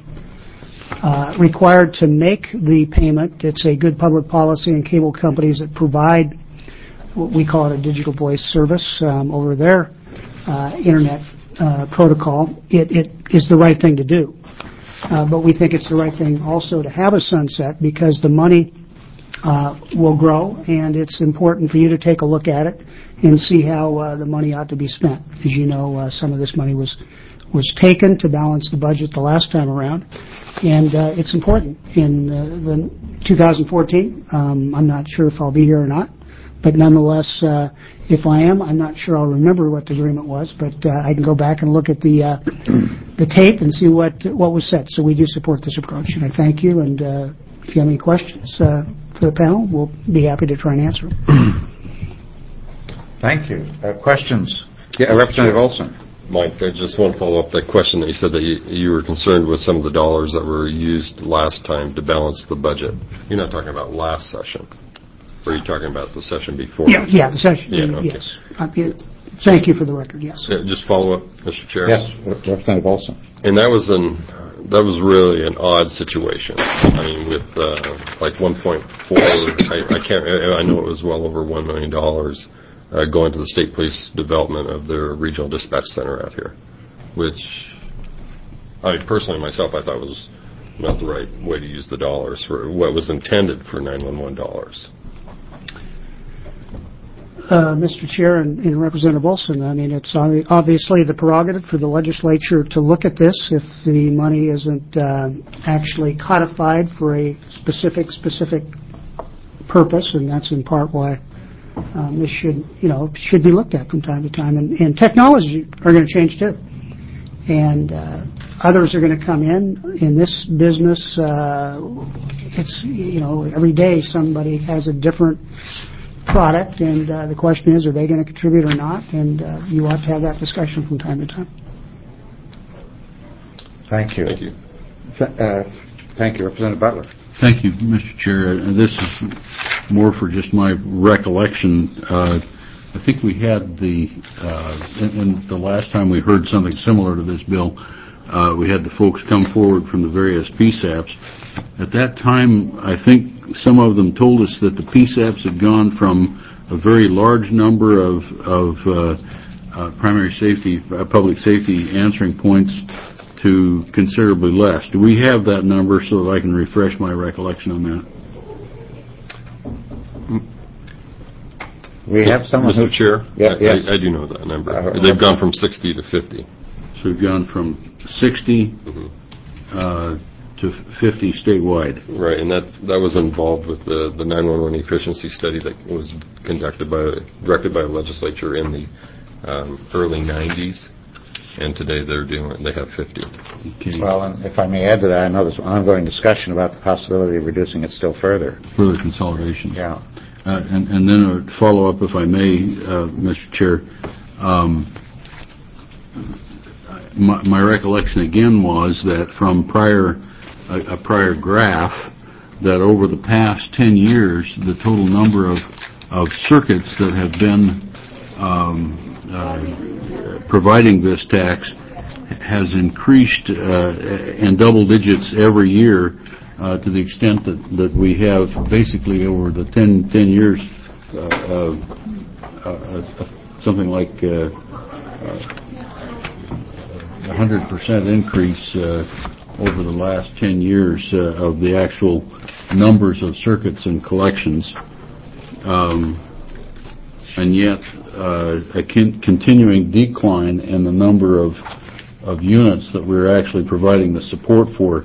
required to make the payment, it's a good public policy in cable companies that provide what we call it a digital voice service over their internet protocol. It is the right thing to do. But we think it's the right thing also to have a sunset because the money will grow, and it's important for you to take a look at it and see how the money ought to be spent. As you know, some of this money was taken to balance the budget the last time around, and it's important. In the 2014, I'm not sure if I'll be here or not, but nonetheless, if I am, I'm not sure I'll remember what the agreement was, but I can go back and look at the tape and see what was said. So we do support this approach, and I thank you. And if you have any questions for the panel, we'll be happy to try and answer them. Thank you. Questions? Yeah, Representative Olson. Mike, I just want to follow up that question that you said that you were concerned with some of the dollars that were used last time to balance the budget. You're not talking about last session. Or are you talking about the session before? Yeah, the session. Yeah, okay. Yes. Thank you for the record. Yes. Just follow up, Mr. Chair. Yes, Representative Olson. And that was really an odd situation. I mean, with like 1.4, I know it was well over $1 million going to the state police development of their regional dispatch center out here, which I personally myself I thought was not the right way to use the dollars for what was intended for 911 dollars. Mr. Chair and Representative Olson, I mean, it's obviously the prerogative for the legislature to look at this if the money isn't actually codified for a specific purpose, and that's in part why this should be looked at from time to time. And technology are going to change too, and others are going to come in this business. It's every day somebody has a different product, and the question is, are they going to contribute or not? And you ought to have that discussion from time to time. Thank you. Thank you. Thank you, Representative Butler. Thank you, Mr. Chair. This is more for just my recollection. I think we had and the last time we heard something similar to this bill, we had the folks come forward from the various PSAPs. At that time, I think some of them told us that the PSAPs had gone from a very large number of primary safety, public safety answering points to considerably less. Do we have that number so that I can refresh my recollection on that? We have someone Mr. Chair? Yes. I do know that number. They've gone from 60 to 50. So we've gone from 60 to 50 statewide. Right, and that was involved with the 911 efficiency study that was directed by the legislature in the early 90s, and today they have 50. Okay. Well, and if I may add to that, I know there's ongoing discussion about the possibility of reducing it still further. Further consolidation. Yeah. And then a follow-up, if I may, Mr. Chair. My recollection again was that from a prior graph that over the past 10 years, the total number of circuits that have been providing this tax has increased in double digits every year to the extent that we have basically over the 10 years something like 100% increase over the last 10 years of the actual numbers of circuits and collections, and yet a continuing decline in the number of units that we're actually providing the support for.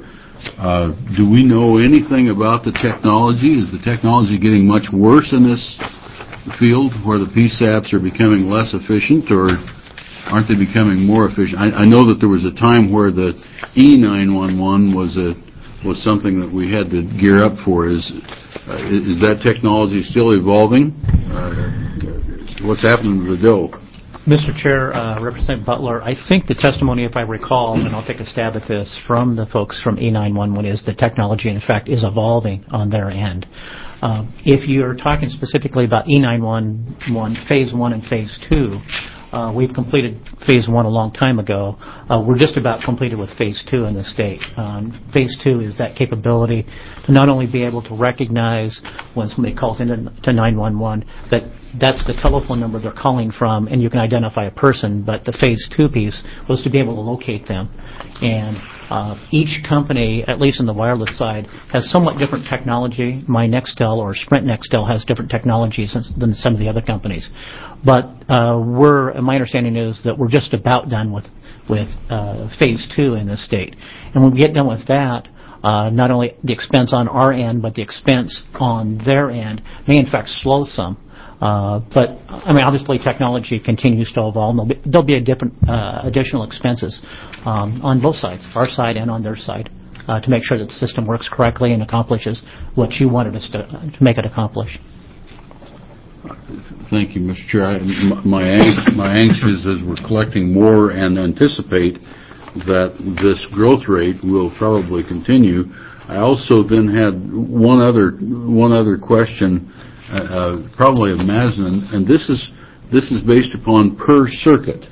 Do we know anything about the technology? Is the technology getting much worse in this field where the PSAPs are becoming less efficient, or aren't they becoming more efficient? I know that there was a time where the E911 was something that we had to gear up for. Is that technology still evolving? What's happening to the dough? Mr. Chair, Representative Butler, I think the testimony, if I recall, and I'll take a stab at this, from the folks from E911 is the technology, in fact, is evolving on their end. If you're talking specifically about E911 Phase 1 and Phase 2, we've completed Phase 1 a long time ago. We're just about completed with Phase 2 in the state. Phase 2 is that capability to not only be able to recognize when somebody calls into 911 that that's the telephone number they're calling from and you can identify a person, but the Phase 2 piece was to be able to locate them. And each company, at least on the wireless side, has somewhat different technology. My Nextel or Sprint Nextel has different technologies than some of the other companies. But my understanding is that we're just about done with Phase 2 in this state. And when we get done with that, not only the expense on our end, but the expense on their end may in fact slow some. But I mean, obviously, technology continues to evolve. And there'll be a different additional expenses on both sides, our side and on their side, to make sure that the system works correctly and accomplishes what you wanted us to make it accomplish. Thank you, Mr. Chair. My angst is as we're collecting more and anticipate that this growth rate will probably continue. I also then had one other question. Probably of Mazen, and this is based upon per circuit.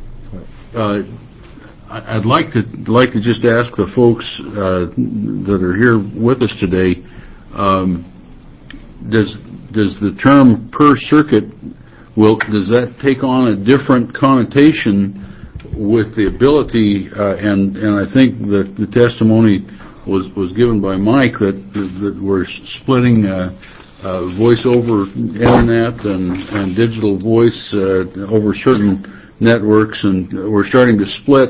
I'd like to just ask the folks that are here with us today, does the term per circuit, does that take on a different connotation with the ability, and I think that the testimony was given by Mike that we're splitting voice over internet and digital voice over certain networks, and we're starting to split.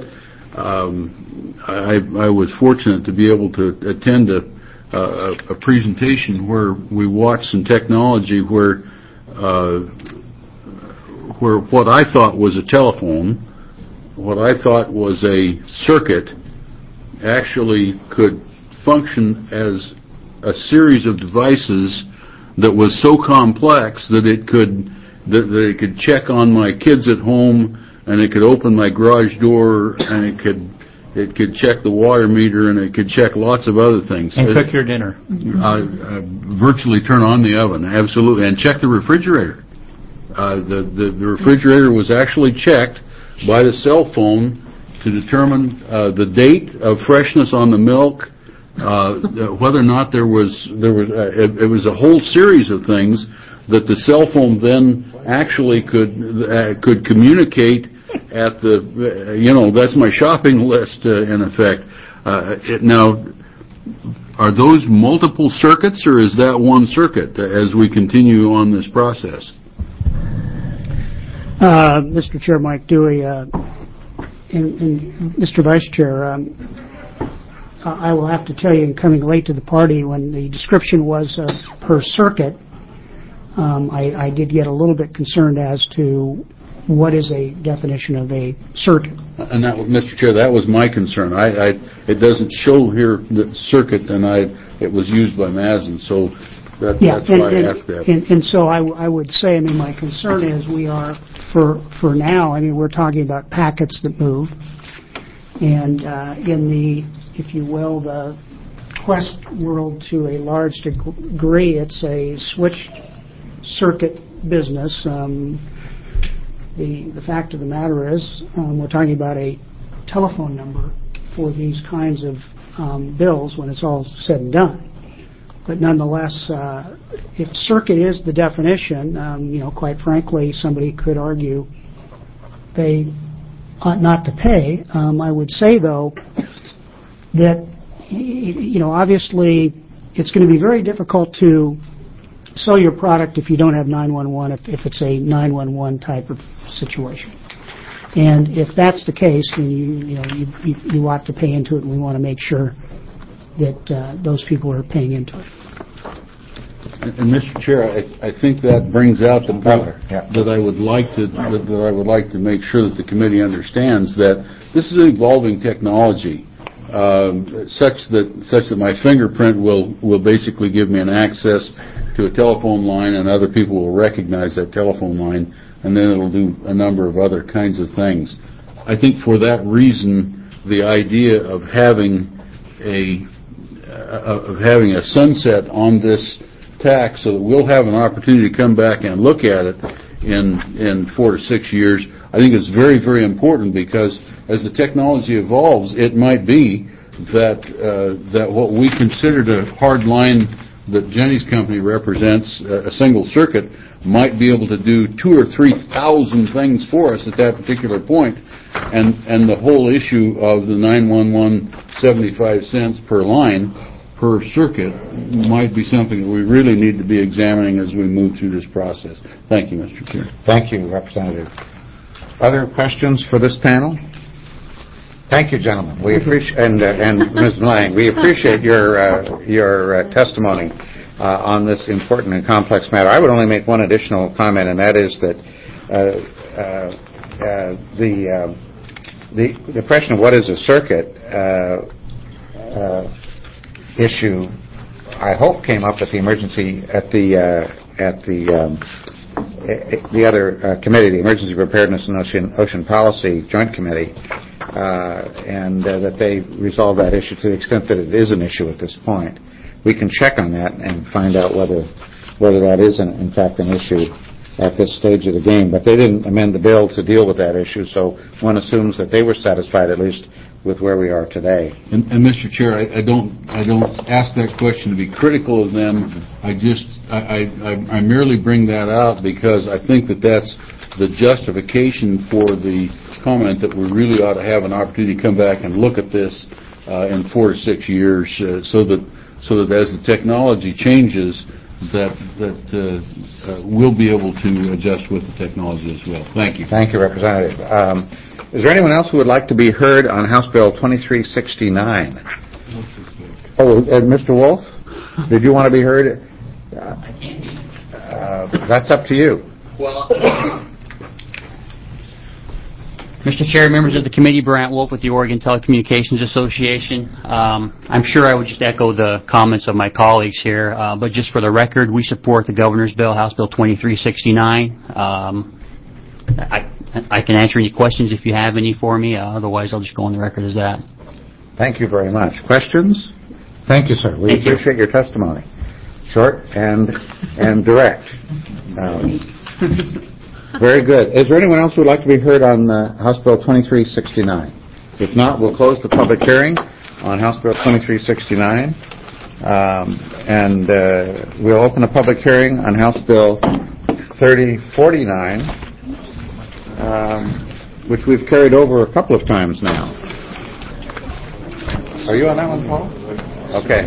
I was fortunate to be able to attend a presentation where we watched some technology where what I thought was a telephone, what I thought was a circuit, actually could function as a series of devices that was so complex that it could check on my kids at home, and it could open my garage door, and it could check the water meter, and it could check lots of other things. And cook your dinner. Virtually turn on the oven, absolutely, and check the refrigerator. The refrigerator was actually checked by the cell phone to determine the date of freshness on the milk, whether or not there was it was a whole series of things that the cell phone then actually could communicate at the that's my shopping list in effect. Now, are those multiple circuits, or is that one circuit as we continue on this process? Mr. Chair, Mike Dewey, and Mr. Vice Chair, I will have to tell you, coming late to the party, when the description was per circuit, I did get a little bit concerned as to what is a definition of a circuit. And that, Mr. Chair, that was my concern. It doesn't show here the circuit, and it was used by Mazen, so that's why I asked that. And so I would say, I mean, my concern is we are, for now, I mean, we're talking about packets that move, and in the, if you will, the Quest world to a large degree, it's a switched circuit business. The fact of the matter is, we're talking about a telephone number for these kinds of bills when it's all said and done. But nonetheless, if circuit is the definition, quite frankly, somebody could argue they ought not to pay. I would say, though, that obviously it's going to be very difficult to sell your product if you don't have 911, if it's a 911 type of situation. And if that's the case, then you ought to pay into it, and we want to make sure that those people are paying into it. And Mr. Chair, I think that brings out the point that I would like to make sure that the committee understands that this is an evolving technology, such that my fingerprint will basically give me an access to a telephone line, and other people will recognize that telephone line, and then it'll do a number of other kinds of things. I think for that reason, the idea of having a sunset on this tax so that we'll have an opportunity to come back and look at it in 4 to 6 years, I think is very, very important, because as the technology evolves, it might be that what we considered a hard line that Jenny's company represents, a single circuit, might be able to do 2,000 or 3,000 things for us at that particular point, and the whole issue of the 911 75 cents per line per circuit might be something that we really need to be examining as we move through this process. Thank you, Mr. Chair. Thank you, Representative. Other questions for this panel? Thank you, gentlemen. We appreciate and Ms. Lang, we appreciate your testimony on this important and complex matter. I would only make one additional comment, and that is that the question of what is a circuit issue, I hope, came up at the emergency at the other committee, the Emergency Preparedness and Ocean Policy Joint Committee, and that they resolved that issue to the extent that it is an issue at this point. We can check on that and find out whether that is in fact an issue at this stage of the game. But they didn't amend the bill to deal with that issue, so one assumes that they were satisfied at least with where we are today. And Mr. Chair, I don't ask that question to be critical of them. I merely bring that out because I think that's the justification for the comment that we really ought to have an opportunity to come back and look at this in 4 to 6 years, so that as the technology changes, that we'll be able to adjust with the technology as well. Thank you. Thank you, Representative. Is there anyone else who would like to be heard on House Bill 2369? Oh, Mr. Wolf, did you want to be heard? I can be. That's up to you. Well, Mr. Chair, members of the committee, Brant Wolf with the Oregon Telecommunications Association. I'm sure I would just echo the comments of my colleagues here, but just for the record, we support the governor's bill, House Bill 2369. I can answer any questions if you have any for me. Otherwise, I'll just go on the record as that. Thank you very much. Questions? Thank you, sir. We appreciate your testimony. Short and direct. Very good. Is there anyone else who would like to be heard on House Bill 2369? If not, we'll close the public hearing on House Bill 2369. And we'll open a public hearing on House Bill 3049. Which we've carried over a couple of times now. Are you on that one, Paul? Okay.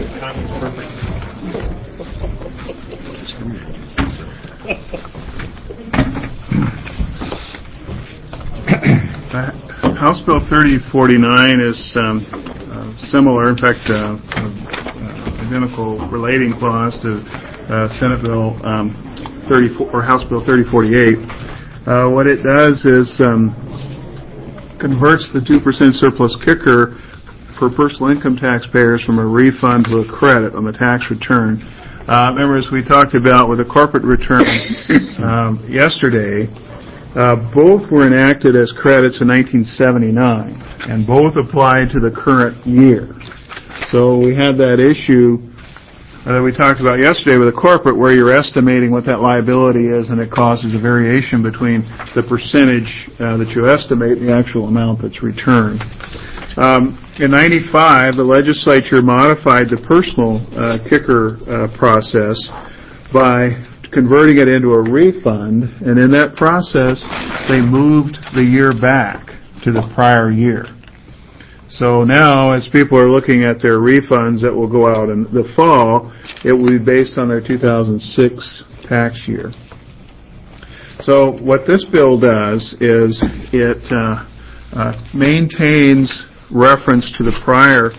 House Bill 3049 is similar, in fact, identical relating clause to Senate Bill 34 or House Bill 3048. What it does is converts the 2% surplus kicker for personal income taxpayers from a refund to a credit on the tax return. Remember, as we talked about with the corporate return yesterday, both were enacted as credits in 1979, and both applied to the current year. So we had that issue that we talked about yesterday with the corporate, where you're estimating what that liability is, and it causes a variation between the percentage that you estimate and the actual amount that's returned. In 95, the legislature modified the personal kicker process by converting it into a refund, and in that process, they moved the year back to the prior year. So now, as people are looking at their refunds that will go out in the fall, it will be based on their 2006 tax year. So what this bill does is it maintains reference to the prior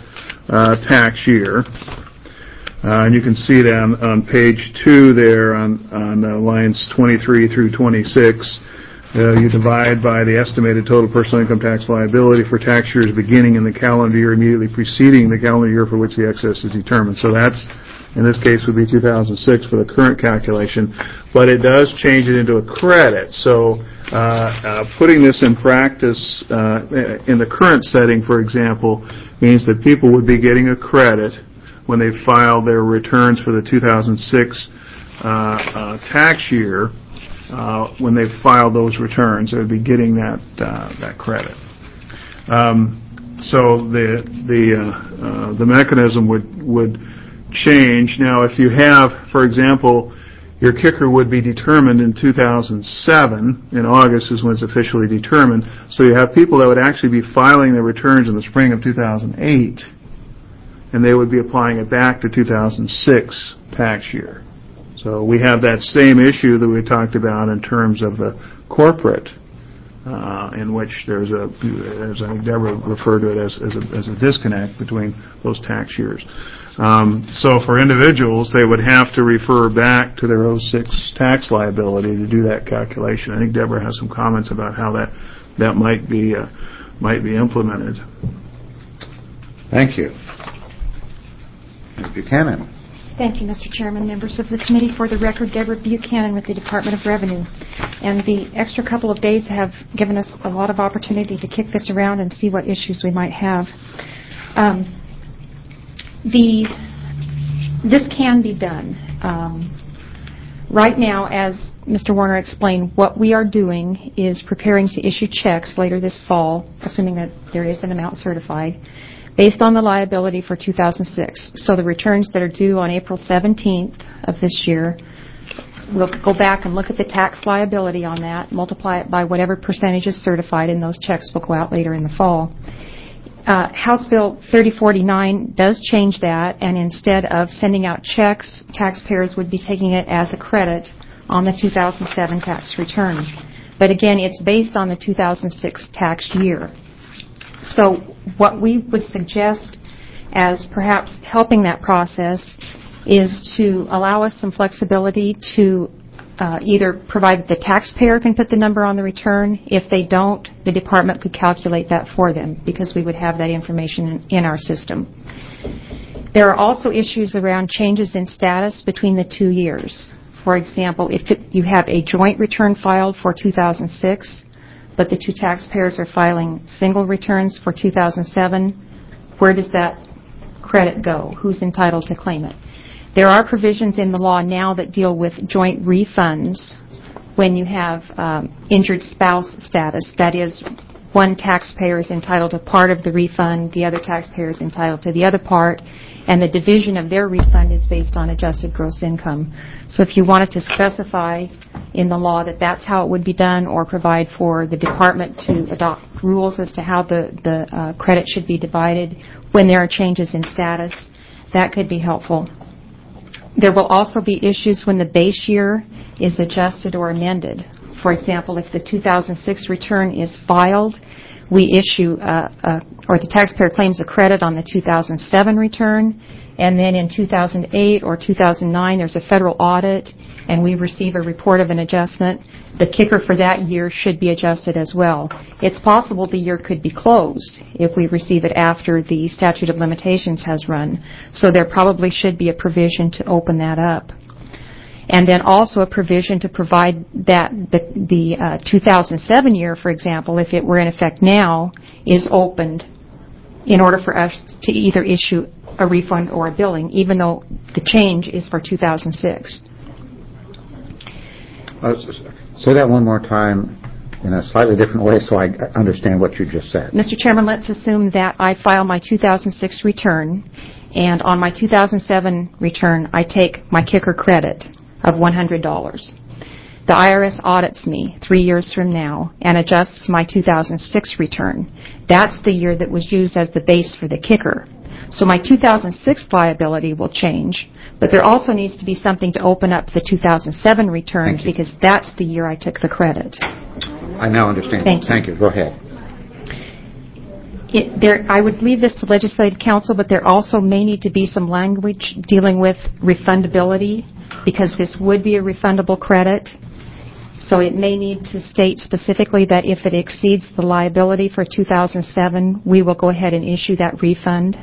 tax year. And you can see it on page 2 there on lines 23 through 26. You divide by the estimated total personal income tax liability for tax years beginning in the calendar year immediately preceding the calendar year for which the excess is determined. So that's, in this case, would be 2006 for the current calculation. But it does change it into a credit. So putting this in practice in the current setting, for example, means that people would be getting a credit when they file their returns for the 2006 tax year. When they file those returns, they would be getting that credit. So the mechanism would change. Now, if you have, for example, your kicker would be determined in 2007. In August is when it's officially determined. So you have people that would actually be filing their returns in the spring of 2008, and they would be applying it back to 2006 tax year. So we have that same issue that we talked about in terms of the corporate, in which there's as I think Deborah referred to it as a disconnect between those tax years. So for individuals, they would have to refer back to their 06 tax liability to do that calculation. I think Deborah has some comments about how that might be implemented. Thank you. Buchanan. Thank you, Mr. Chairman, members of the committee. For the record, Deborah Buchanan with the Department of Revenue. And the extra couple of days have given us a lot of opportunity to kick this around and see what issues we might have. This can be done. Right now, as Mr. Warner explained, what we are doing is preparing to issue checks later this fall, assuming that there is an amount certified, based on the liability for 2006. So the returns that are due on April 17th of this year, we'll go back and look at the tax liability on that, multiply it by whatever percentage is certified, and those checks will go out later in the fall. House Bill 3049 does change that, and instead of sending out checks, taxpayers would be taking it as a credit on the 2007 tax return. But again, it's based on the 2006 tax year. So what we would suggest as perhaps helping that process is to allow us some flexibility to either provide that the taxpayer can put the number on the return. If they don't, the department could calculate that for them because we would have that information in our system. There are also issues around changes in status between the 2 years. For example, if you have a joint return filed for 2006, but the two taxpayers are filing single returns for 2007, where does that credit go? Who's entitled to claim it? There are provisions in the law now that deal with joint refunds when you have injured spouse status. That is, one taxpayer is entitled to part of the refund, the other taxpayer is entitled to the other part, and the division of their refund is based on adjusted gross income. So if you wanted to specify in the law that that's how it would be done, or provide for the department to adopt rules as to how the credit should be divided when there are changes in status, that could be helpful. There will also be issues when the base year is adjusted or amended. For example, if the 2006 return is filed, we issue, or the taxpayer claims a credit on the 2007 return, and then in 2008 or 2009 there's a federal audit and we receive a report of an adjustment. The kicker for that year should be adjusted as well. It's possible the year could be closed if we receive it after the statute of limitations has run. So there probably should be a provision to open that up. And then also a provision to provide that the 2007 year, for example, if it were in effect now, is opened in order for us to either issue a refund or a billing, even though the change is for 2006. Say that one more time in a slightly different way so I understand what you just said. Mr. Chairman, let's assume that I file my 2006 return, and on my 2007 return I take my kicker credit of $100. The IRS audits me 3 years from now and adjusts my 2006 return. That's the year that was used as the base for the kicker. So my 2006 liability will change, but there also needs to be something to open up the 2007 return because that's the year I took the credit. I now understand. Thank you. Thank you. Go ahead. I would leave this to Legislative Council, but there also may need to be some language dealing with refundability, because this would be a refundable credit. So it may need to state specifically that if it exceeds the liability for 2007, we will go ahead and issue that refund.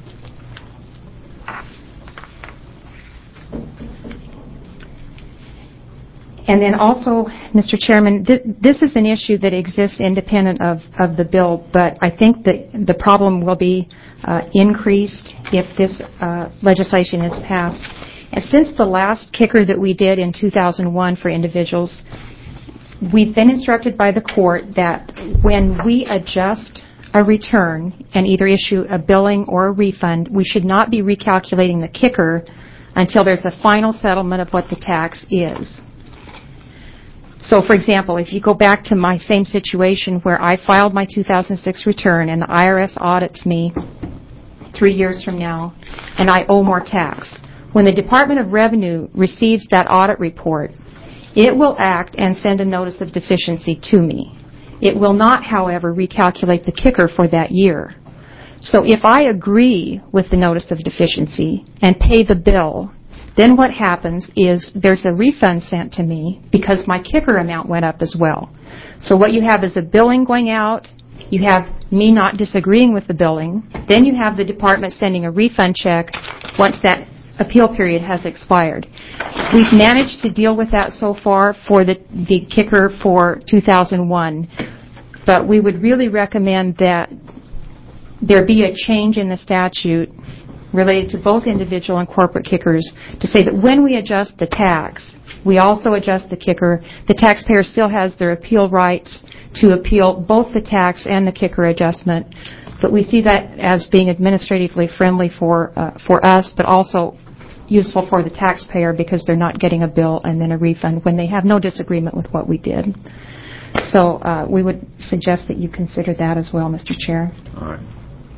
And then also, Mr. Chairman, this is an issue that exists independent of the bill, but I think that the problem will be increased if this legislation is passed. And since the last kicker that we did in 2001 for individuals, we've been instructed by the court that when we adjust a return and either issue a billing or a refund, we should not be recalculating the kicker until there's a final settlement of what the tax is. So, for example, if you go back to my same situation where I filed my 2006 return and the IRS audits me 3 years from now and I owe more tax, when the Department of Revenue receives that audit report, it will act and send a notice of deficiency to me. It will not, however, recalculate the kicker for that year. So if I agree with the notice of deficiency and pay the bill, then what happens is there's a refund sent to me because my kicker amount went up as well. So what you have is a billing going out, you have me not disagreeing with the billing, then you have the department sending a refund check once that appeal period has expired. We've managed to deal with that so far for the kicker for 2001, but we would really recommend that there be a change in the statute related to both individual and corporate kickers to say that when we adjust the tax, we also adjust the kicker. The taxpayer still has their appeal rights to appeal both the tax and the kicker adjustment, but we see that as being administratively friendly for us, but also useful for the taxpayer because they're not getting a bill and then a refund when they have no disagreement with what we did. So we would suggest that you consider that as well, Mr. Chair. All right.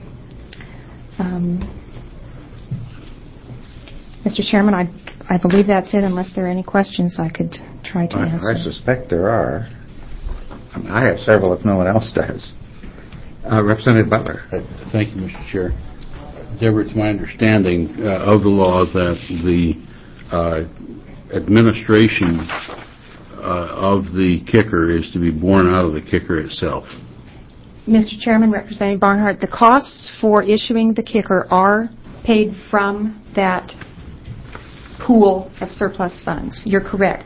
Mr. Chairman, I believe that's it. Unless there are any questions, I could try to answer. I suspect there are. I have several if no one else does. Representative Butler. Thank you, Mr. Chair. Deborah, it's my understanding of the law that the administration of the kicker is to be borne out of the kicker itself. Mr. Chairman, Representative Barnhart, the costs for issuing the kicker are paid from that pool of surplus funds. You're correct.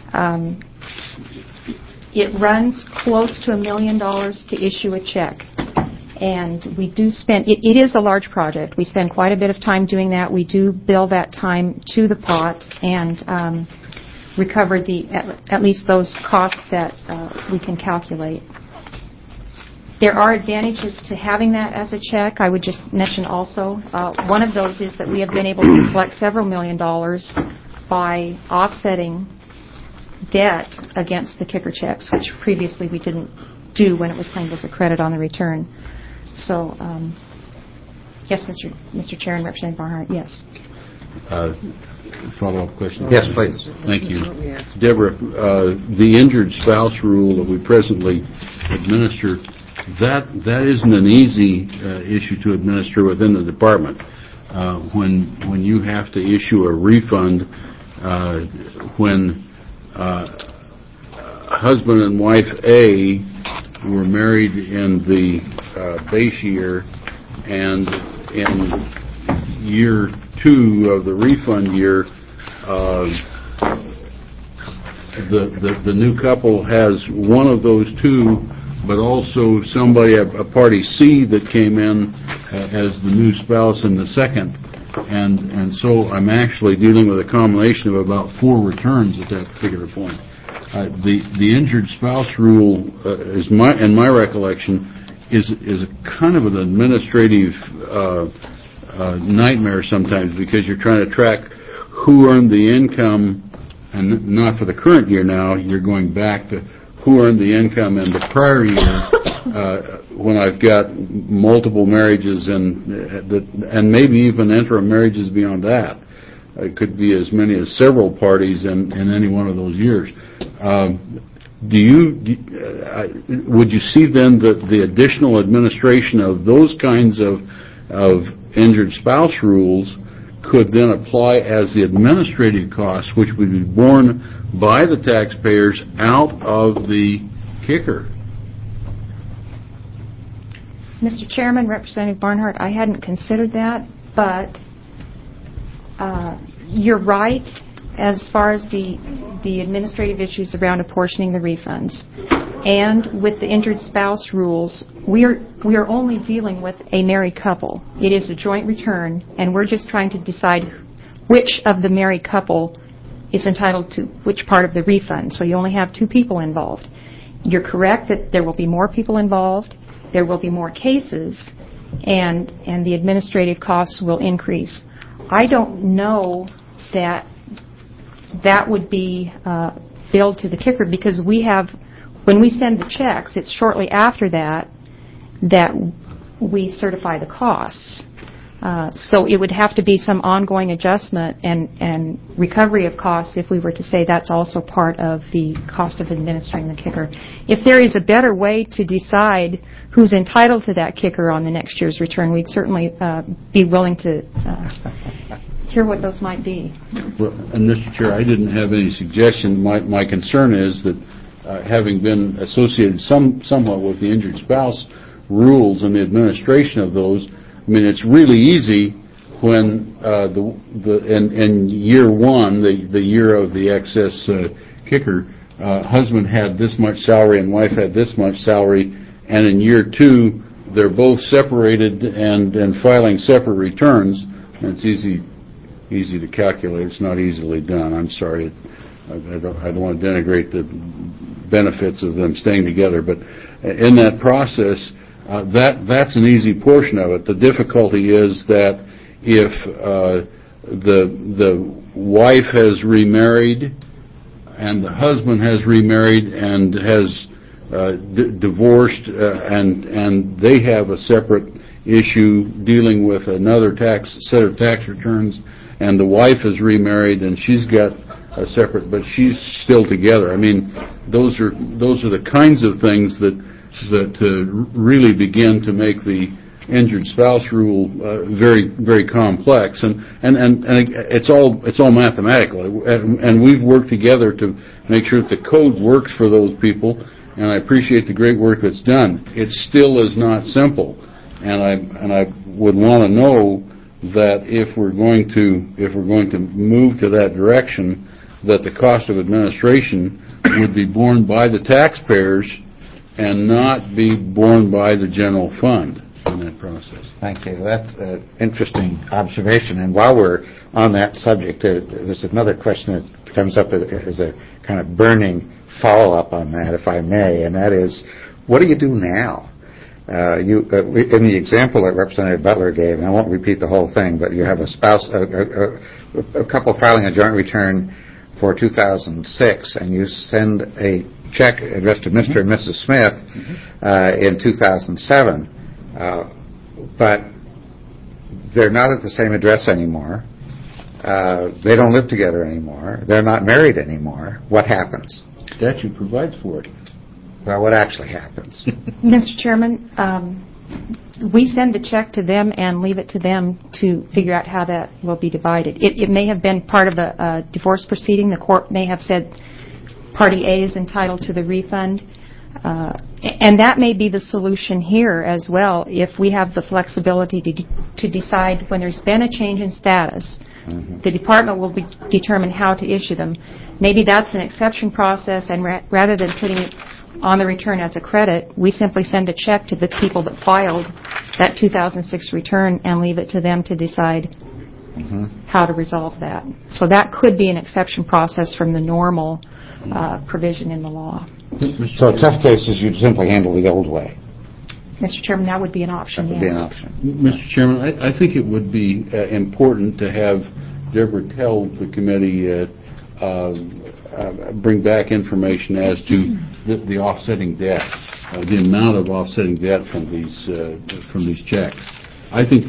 It runs close to $1 million to issue a check. And we do spend, it is a large project. We spend quite a bit of time doing that. We do bill that time to the pot and recover at least those costs that we can calculate. There are advantages to having that as a check. I would just mention also, one of those is that we have been able to collect several $1 million by offsetting debt against the kicker checks, which previously we didn't do when it was claimed as a credit on the return. So, yes, Mr. Chair and Representative Barnhart, yes. Follow-up question? Yes, please. Thank you. Deborah, the injured spouse rule that we presently administer, that isn't an easy issue to administer within the department. When you have to issue a refund when husband and wife A were married in the base year, and in year 2 of the refund year, the new couple has one of those two, but also somebody, a party C that came in as the new spouse in the second, and so I'm actually dealing with a combination of about 4 returns at that particular point. The injured spouse rule, in my recollection, is a kind of an administrative nightmare sometimes, because you're trying to track who earned the income, and not for the current year now, you're going back to who earned the income in the prior year when I've got multiple marriages and maybe even interim marriages beyond that. It could be as many as several parties in any one of those years. would you see then that the additional administration of those kinds of injured spouse rules could then apply as the administrative costs, which would be borne by the taxpayers out of the kicker? Mr. Chairman, Representative Barnhart, I hadn't considered that, but you're right as far as the administrative issues around apportioning the refunds. And with the injured spouse rules, we are only dealing with a married couple. It is a joint return, and we're just trying to decide which of the married couple is entitled to which part of the refund. So you only have two people involved. You're correct that there will be more people involved, there will be more cases, and the administrative costs will increase. I don't know that would be billed to the kicker, because when we send the checks, it's shortly after that we certify the costs. So it would have to be some ongoing adjustment and recovery of costs if we were to say that's also part of the cost of administering the kicker. If there is a better way to decide who's entitled to that kicker on the next year's return, we'd certainly be willing to hear what those might be. Well, and Mr. Chair, I didn't have any suggestion. My concern is that having been associated somewhat with the injured spouse rules and the administration of those, I mean, it's really easy when in year one, the year of the excess kicker, husband had this much salary and wife had this much salary, and in year two, they're both separated and filing separate returns. And it's easy to calculate. It's not easily done. I'm sorry. I don't want to denigrate the benefits of them staying together, but in that process, that's an easy portion of it. The difficulty is that if the wife has remarried and the husband has remarried and has divorced and they have a separate issue dealing with another set of tax returns, and the wife is remarried and she's got a separate, but she's still together. I mean, those are the kinds of things that really begin to make the injured spouse rule very, very complex, and it's all mathematical, and we've worked together to make sure that the code works for those people, and I appreciate the great work that's done. It still is not simple, and I would want to know that if we're going to move to that direction, that the cost of administration would be borne by the taxpayers and not be borne by the general fund in that process. Thank you. That's an interesting observation. And while we're on that subject, there's another question that comes up as a kind of burning follow-up on that, if I may, and that is, what do you do now? In the example that Representative Butler gave, and I won't repeat the whole thing, but you have a spouse, a couple filing a joint return for 2006, and you send a check addressed to Mr. and Mrs. Smith in 2007, but they're not at the same address anymore. They don't live together anymore. They're not married anymore. What happens? Statute provides for it. Well, what actually happens? Mr. Chairman, we send the check to them and leave it to them to figure out how that will be divided. It may have been part of a divorce proceeding. The court may have said Party A is entitled to the refund. And that may be the solution here as well, if we have the flexibility to decide when there's been a change in status. Mm-hmm. The department will determine how to issue them. Maybe that's an exception process, and rather than putting it on the return as a credit, we simply send a check to the people that filed that 2006 return and leave it to them to decide how to resolve that. So that could be an exception process from the normal provision in the law. So tough cases, you'd simply handle the old way. Mr. Chairman, that would be an option, That would be an option. Mr. Chairman, I think it would be important to have Deborah tell the committee bring back information as to the offsetting debt, the amount of offsetting debt from these checks. I think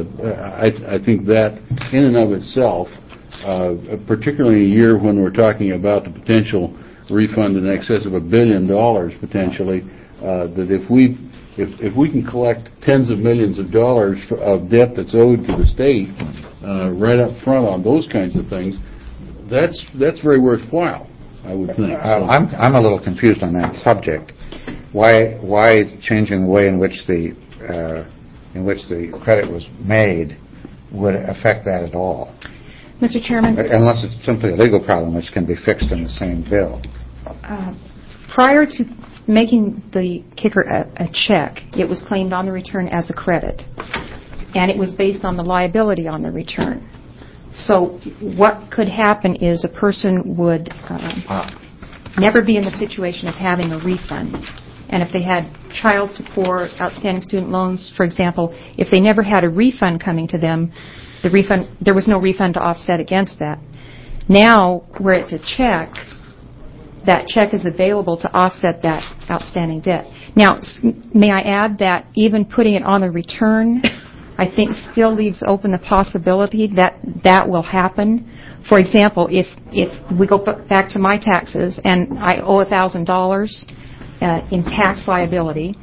that in and of itself, particularly in a year when we're talking about the potential refund in excess of $1 billion potentially, that if we can collect tens of millions of dollars of debt that's owed to the state right up front on those kinds of things, that's very worthwhile, I would think. I'm a little confused on that subject. Why changing the way in which the credit was made would affect that at all? Mr. Chairman? Unless it's simply a legal problem which can be fixed in the same bill. Prior to making the kicker a check, it was claimed on the return as a credit, and it was based on the liability on the return. So what could happen is a person would never be in the situation of having a refund. And if they had child support, outstanding student loans, for example, if they never had a refund coming to them, there was no refund to offset against that. Now, where it's a check, that check is available to offset that outstanding debt. Now, may I add that even putting it on the return, I think still leaves open the possibility that that will happen. For example, if we go back to my taxes and I owe $1,000 in tax liability,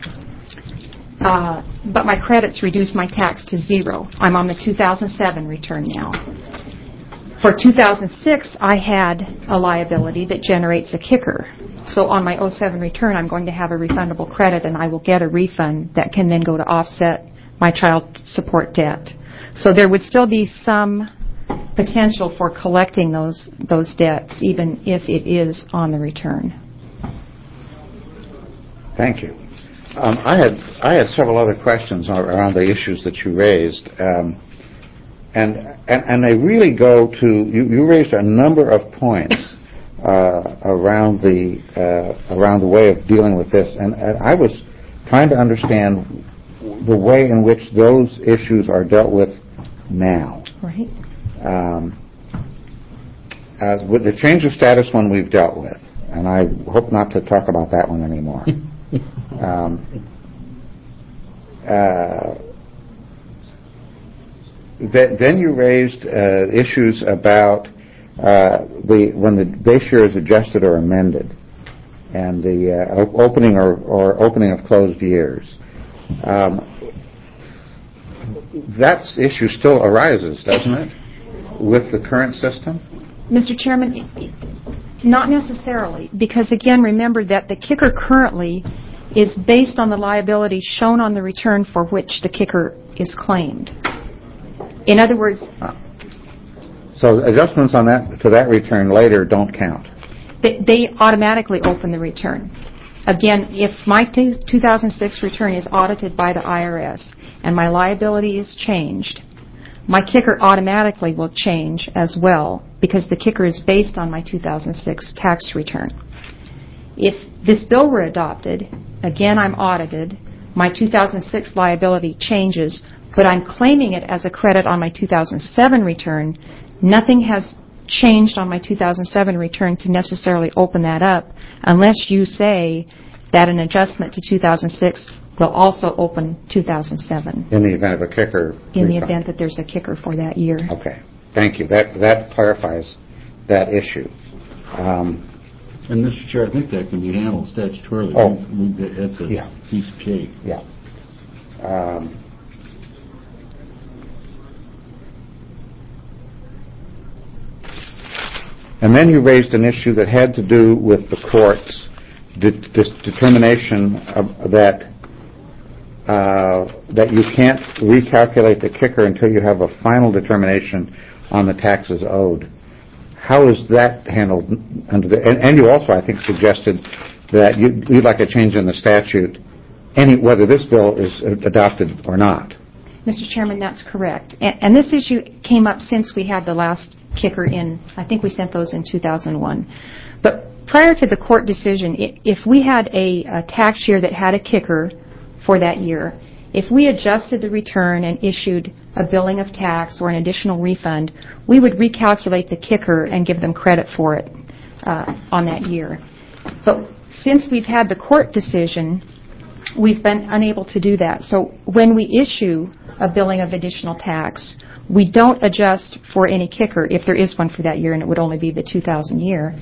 but my credits reduce my tax to zero. I'm on the 2007 return now. For 2006, I had a liability that generates a kicker. So on my 07 return, I'm going to have a refundable credit, and I will get a refund that can then go to offset my child support debt. So there would still be some potential for collecting those debts, even if it is on the return. Thank you. I had several other questions around the issues that you raised, and they really go to you raised a number of points around the way of dealing with this, and I was trying to understand the way in which those issues are dealt with now. Right. With the change of status one we've dealt with, and I hope not to talk about that one anymore. Then you raised issues about when the base year is adjusted or amended, and the opening or opening of closed years. That issue still arises, doesn't it, with the current system? Mr. Chairman, not necessarily, because again, remember that the kicker currently is based on the liability shown on the return for which the kicker is claimed. In other words... So adjustments on that to that return later don't count? They automatically open the return. Again, if my 2006 return is audited by the IRS and my liability is changed, my kicker automatically will change as well, because the kicker is based on my 2006 tax return. If this bill were adopted, again I'm audited, my 2006 liability changes, but I'm claiming it as a credit on my 2007 return, nothing has changed on my 2007 return to necessarily open that up, unless you say that an adjustment to 2006 will also open 2007. In the event of a kicker in the event that there's a kicker for that year. Okay. Thank you. That clarifies that issue. And, Mr. Chair, I think that can be handled statutorily. That's a piece of cake. Yeah. And then you raised an issue that had to do with the court's determination that you can't recalculate the kicker until you have a final determination on the taxes owed. How is that handled under and you also, I think, suggested that you'd like a change in the statute, whether this bill is adopted or not. Mr. Chairman, that's correct. And this issue came up since we had the last kicker in, I think we sent those in 2001. But prior to the court decision, if we had a tax year that had a kicker for that year, if we adjusted the return and issued a billing of tax or an additional refund, we would recalculate the kicker and give them credit for it on that year. But since we've had the court decision, we've been unable to do that. So when we issue a billing of additional tax, we don't adjust for any kicker if there is one for that year, and it would only be the 2000 year.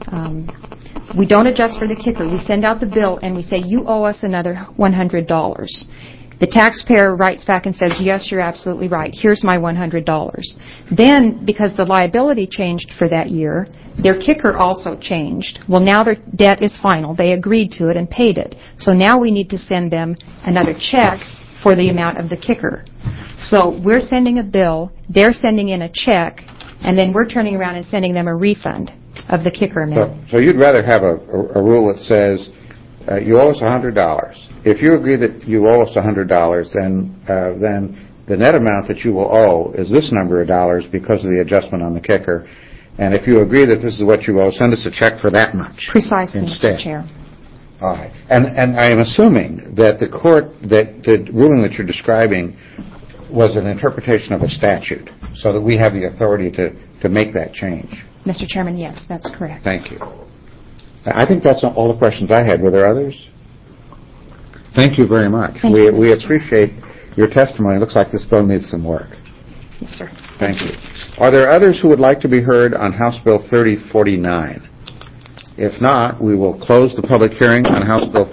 We don't adjust for the kicker. We send out the bill and we say, you owe us another $100. The taxpayer writes back and says, yes, you're absolutely right. Here's my $100. Then, because the liability changed for that year, their kicker also changed. Well, now their debt is final. They agreed to it and paid it. So now we need to send them another check for the amount of the kicker. So we're sending a bill, they're sending in a check, and then we're turning around and sending them a refund of the kicker amount. So you'd rather have a rule that says you owe us $100. If you agree that you owe us $100, then the net amount that you will owe is this number of dollars because of the adjustment on the kicker. And if you agree that this is what you owe, send us a check for that much. Precisely, instead. Mr. Chair. All right. And I am assuming that the court, that the ruling that you're describing was an interpretation of a statute, so that we have the authority to make that change. Mr. Chairman, yes, that's correct. Thank you. I think that's all the questions I had. Were there others? Thank you very much. We appreciate your testimony. It looks like this bill needs some work. Yes, sir. Thank you. Are there others who would like to be heard on House Bill 3049? If not, we will close the public hearing on House Bill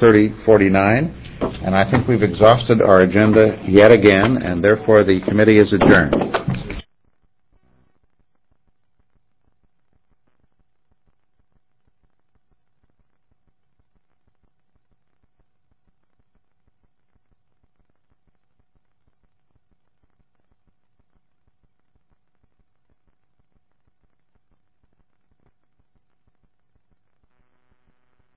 3049, and I think we've exhausted our agenda yet again, and therefore the committee is adjourned.